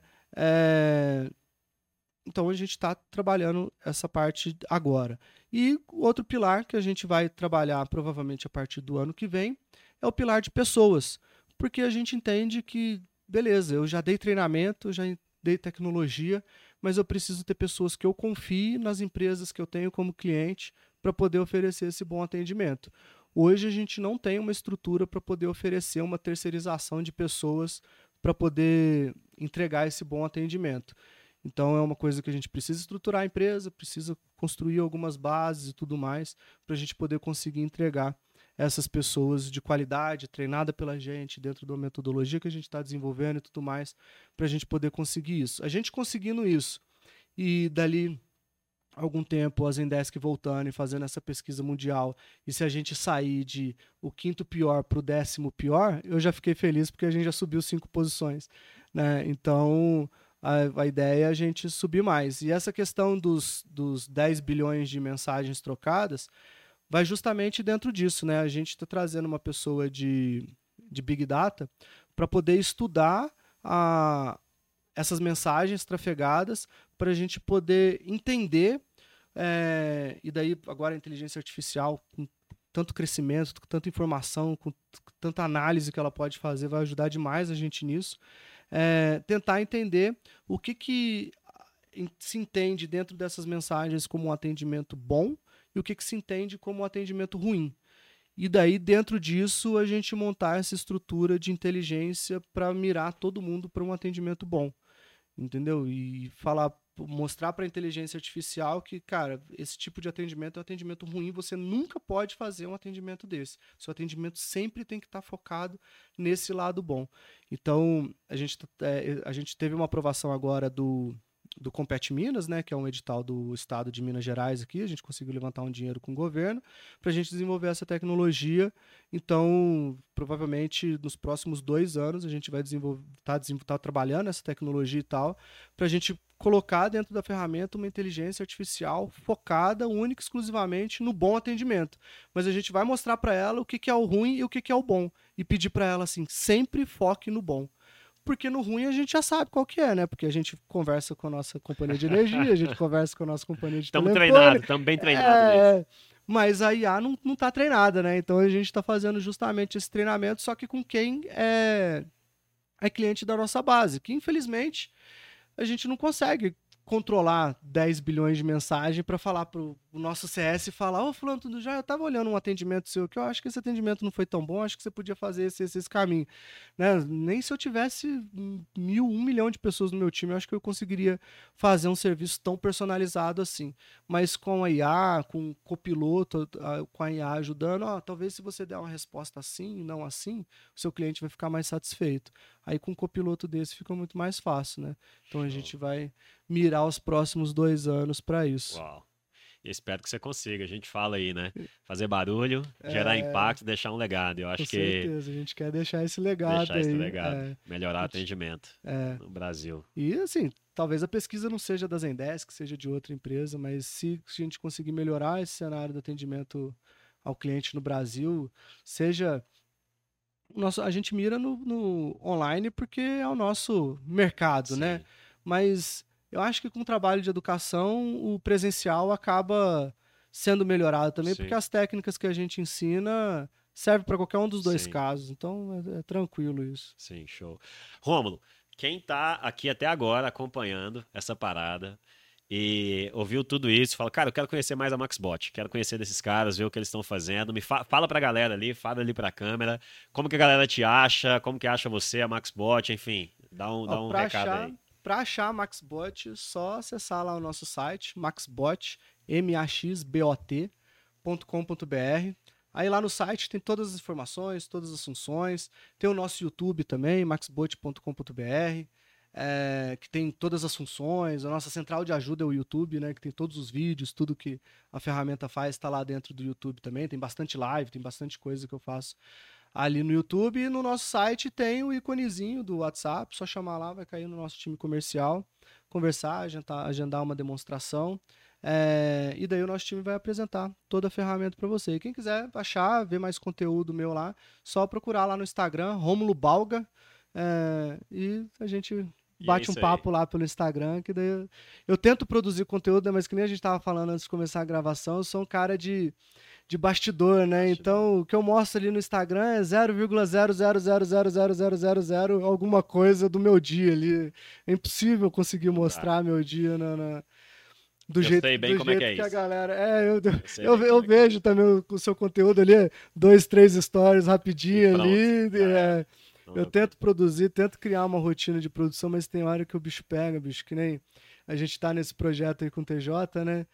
É, Então a gente está trabalhando essa parte agora. E o outro pilar que a gente vai trabalhar provavelmente a partir do ano que vem é o pilar de pessoas. Porque a gente entende que, beleza, eu já dei treinamento, já dei tecnologia, mas eu preciso ter pessoas que eu confie nas empresas que eu tenho como cliente para poder oferecer esse bom atendimento. Hoje a gente não tem uma estrutura para poder oferecer uma terceirização de pessoas para poder entregar esse bom atendimento. Então é uma coisa que a gente precisa estruturar a empresa, precisa construir algumas bases e tudo mais para a gente poder conseguir entregar essas pessoas de qualidade, treinada pela gente, dentro da metodologia que a gente está desenvolvendo e tudo mais, para a gente poder conseguir isso. A gente conseguindo isso e dali algum tempo a Zendesk voltando e fazendo essa pesquisa mundial, e se a gente sair de o quinto pior para o décimo pior, eu já fiquei feliz porque a gente já subiu cinco posições, né? Então a, a ideia é a gente subir mais. E essa questão dos, dos dez bilhões de mensagens trocadas vai justamente dentro disso, né? A gente está trazendo uma pessoa de, de Big Data para poder estudar a, essas mensagens trafegadas para a gente poder entender, é, e daí agora a inteligência artificial, com tanto crescimento, com tanta informação, com tanta análise que ela pode fazer, vai ajudar demais a gente nisso, é, tentar entender o que, que se entende dentro dessas mensagens como um atendimento bom e o que, que se entende como um atendimento ruim. E daí, dentro disso, a gente montar essa estrutura de inteligência para mirar todo mundo para um atendimento bom. Entendeu? E falar, mostrar para a inteligência artificial que, cara, esse tipo de atendimento é um atendimento ruim, você nunca pode fazer um atendimento desse. Seu atendimento sempre tem que estar tá focado nesse lado bom. Então, a gente, é, a gente teve uma aprovação agora do, do Compete Minas, né, que é um edital do estado de Minas Gerais aqui, a gente conseguiu levantar um dinheiro com o governo para a gente desenvolver essa tecnologia. Então, provavelmente nos próximos dois anos a gente vai desenvolver, tá, tá trabalhando essa tecnologia e tal, para a gente colocar dentro da ferramenta uma inteligência artificial focada única e exclusivamente no bom atendimento. Mas a gente vai mostrar para ela o que, que é o ruim e o que, que é o bom e pedir para ela assim, sempre foque no bom. Porque no ruim a gente já sabe qual que é, né? Porque a gente conversa com a nossa companhia de energia, a gente conversa com a nossa companhia de Estamos telefone. treinados, estamos bem treinados é, nisso. Mas a I A não, não tá treinada, né? Então a gente está fazendo justamente esse treinamento, só que com quem é, é cliente da nossa base, que infelizmente a gente não consegue controlar dez bilhões de mensagens para falar pro o nosso C S e falar, ô, fulano, tudo já, eu tava olhando um atendimento seu que eu acho que esse atendimento não foi tão bom, acho que você podia fazer esse, esse, esse caminho. Né? Nem se eu tivesse mil, um milhão de pessoas no meu time, eu acho que eu conseguiria fazer um serviço tão personalizado assim. Mas com a I A, com o copiloto, com a I A ajudando, ó, talvez se você der uma resposta assim, não assim, o seu cliente vai ficar mais satisfeito. Aí com um copiloto desse fica muito mais fácil, né? Então a gente vai mirar os próximos dois anos para isso. Uau. Eu espero que você consiga. A gente fala aí, né? Fazer barulho, É, gerar impacto, deixar um legado. Eu acho com que certeza, a gente quer deixar esse legado deixar esse aí. legado, É, melhorar o gente, atendimento é. no Brasil. E assim, talvez a pesquisa não seja da Zendesk, seja de outra empresa, mas se a gente conseguir melhorar esse cenário do atendimento ao cliente no Brasil, seja nosso, a gente mira no, no online porque é o nosso mercado, Sim. né? Mas eu acho que com o trabalho de educação, o presencial acaba sendo melhorado também, Sim. porque as técnicas que a gente ensina servem para qualquer um dos dois Sim. casos. Então é, é tranquilo isso. Sim, show. Rômulo, quem tá aqui até agora acompanhando essa parada e ouviu tudo isso, fala, cara, eu quero conhecer mais a MaxBot, quero conhecer desses caras, ver o que eles estão fazendo, me fa fala pra galera ali, fala ali pra câmera, como que a galera te acha, como que acha você, a MaxBot, enfim, dá um, Ó, dá um pra recado achar, aí. pra achar a MaxBot, só acessar lá o nosso site, maxbot, M A X B O T ponto com ponto B R. Aí lá no site tem todas as informações, todas as funções, tem o nosso YouTube também, maxbot ponto com ponto B R. É, que tem todas as funções, a nossa central de ajuda é o YouTube, né, que tem todos os vídeos, tudo que a ferramenta faz está lá dentro do YouTube também, tem bastante live, tem bastante coisa que eu faço ali no YouTube, e no nosso site tem o íconezinho do WhatsApp, só chamar lá, vai cair no nosso time comercial, conversar, agendar, agendar uma demonstração, é, e daí o nosso time vai apresentar toda a ferramenta para você. E quem quiser achar, ver mais conteúdo meu lá, só procurar lá no Instagram, Rômulo Balga, é, e a gente E é bate um isso aí. papo lá pelo Instagram, que daí eu, eu tento produzir conteúdo, né, mas que nem a gente tava falando antes de começar a gravação, eu sou um cara de, de bastidor, né? Bastidor. Então, o que eu mostro ali no Instagram é zero vírgula zero zero zero zero zero zero zero zero alguma coisa do meu dia ali. É impossível conseguir Não dá. mostrar meu dia na, na- do Eu jeito, sei bem do como é jeito que é que a isso. galera... É, eu, Eu sei eu, bem eu como é que é. vejo também o, o seu conteúdo ali, dois, três stories E rapidinho pronto, ali, já era. é, Não eu deu tento tempo. produzir, tento criar uma rotina de produção, mas tem hora que o bicho pega, bicho, que nem a gente tá nesse projeto aí com o T J, né?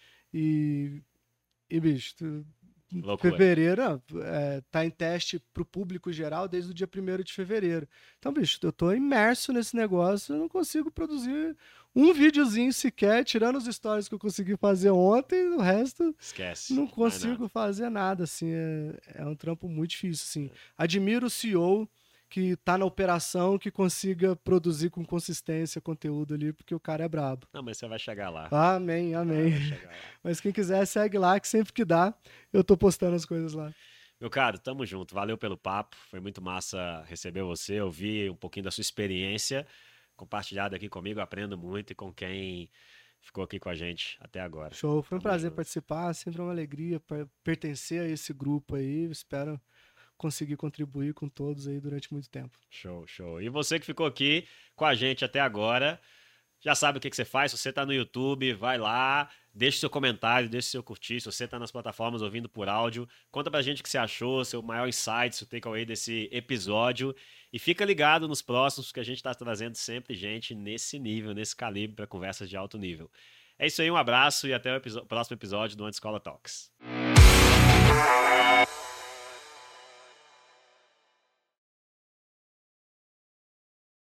E, e bicho, tu- em Loucura. fevereiro, ó, é, tá em teste pro público geral desde o dia primeiro de fevereiro. Então, bicho, eu tô imerso nesse negócio, eu não consigo produzir um videozinho sequer, tirando os stories que eu consegui fazer ontem, o resto Esquece. não Mais consigo nada. fazer nada, assim, é, é um trampo muito difícil, assim. Admiro o C E O que tá na operação, que consiga produzir com consistência conteúdo ali, porque o cara é brabo. Não, mas você vai chegar lá. Amém, Vai, amém. vai chegar lá. Mas quem quiser, segue lá, que sempre que dá, eu tô postando as coisas lá. Meu caro, tamo junto. Valeu pelo papo. Foi muito massa receber você, ouvir um pouquinho da sua experiência compartilhada aqui comigo. Aprendo muito e com quem ficou aqui com a gente até agora. Show, foi um Tamo prazer junto. participar, sempre uma alegria per- pertencer a esse grupo aí, espero conseguir contribuir com todos aí durante muito tempo. Show, show. E você que ficou aqui com a gente até agora, já sabe o que que você faz. Se você tá no YouTube, vai lá, deixa seu comentário, deixa seu curtir. Se você tá nas plataformas ouvindo por áudio, conta pra gente o que você achou, seu maior insight, seu takeaway desse episódio. E fica ligado nos próximos, porque a gente tá trazendo sempre gente nesse nível, nesse calibre, para conversas de alto nível. É isso aí, um abraço e até o episo- próximo episódio do Anti-Escola Talks.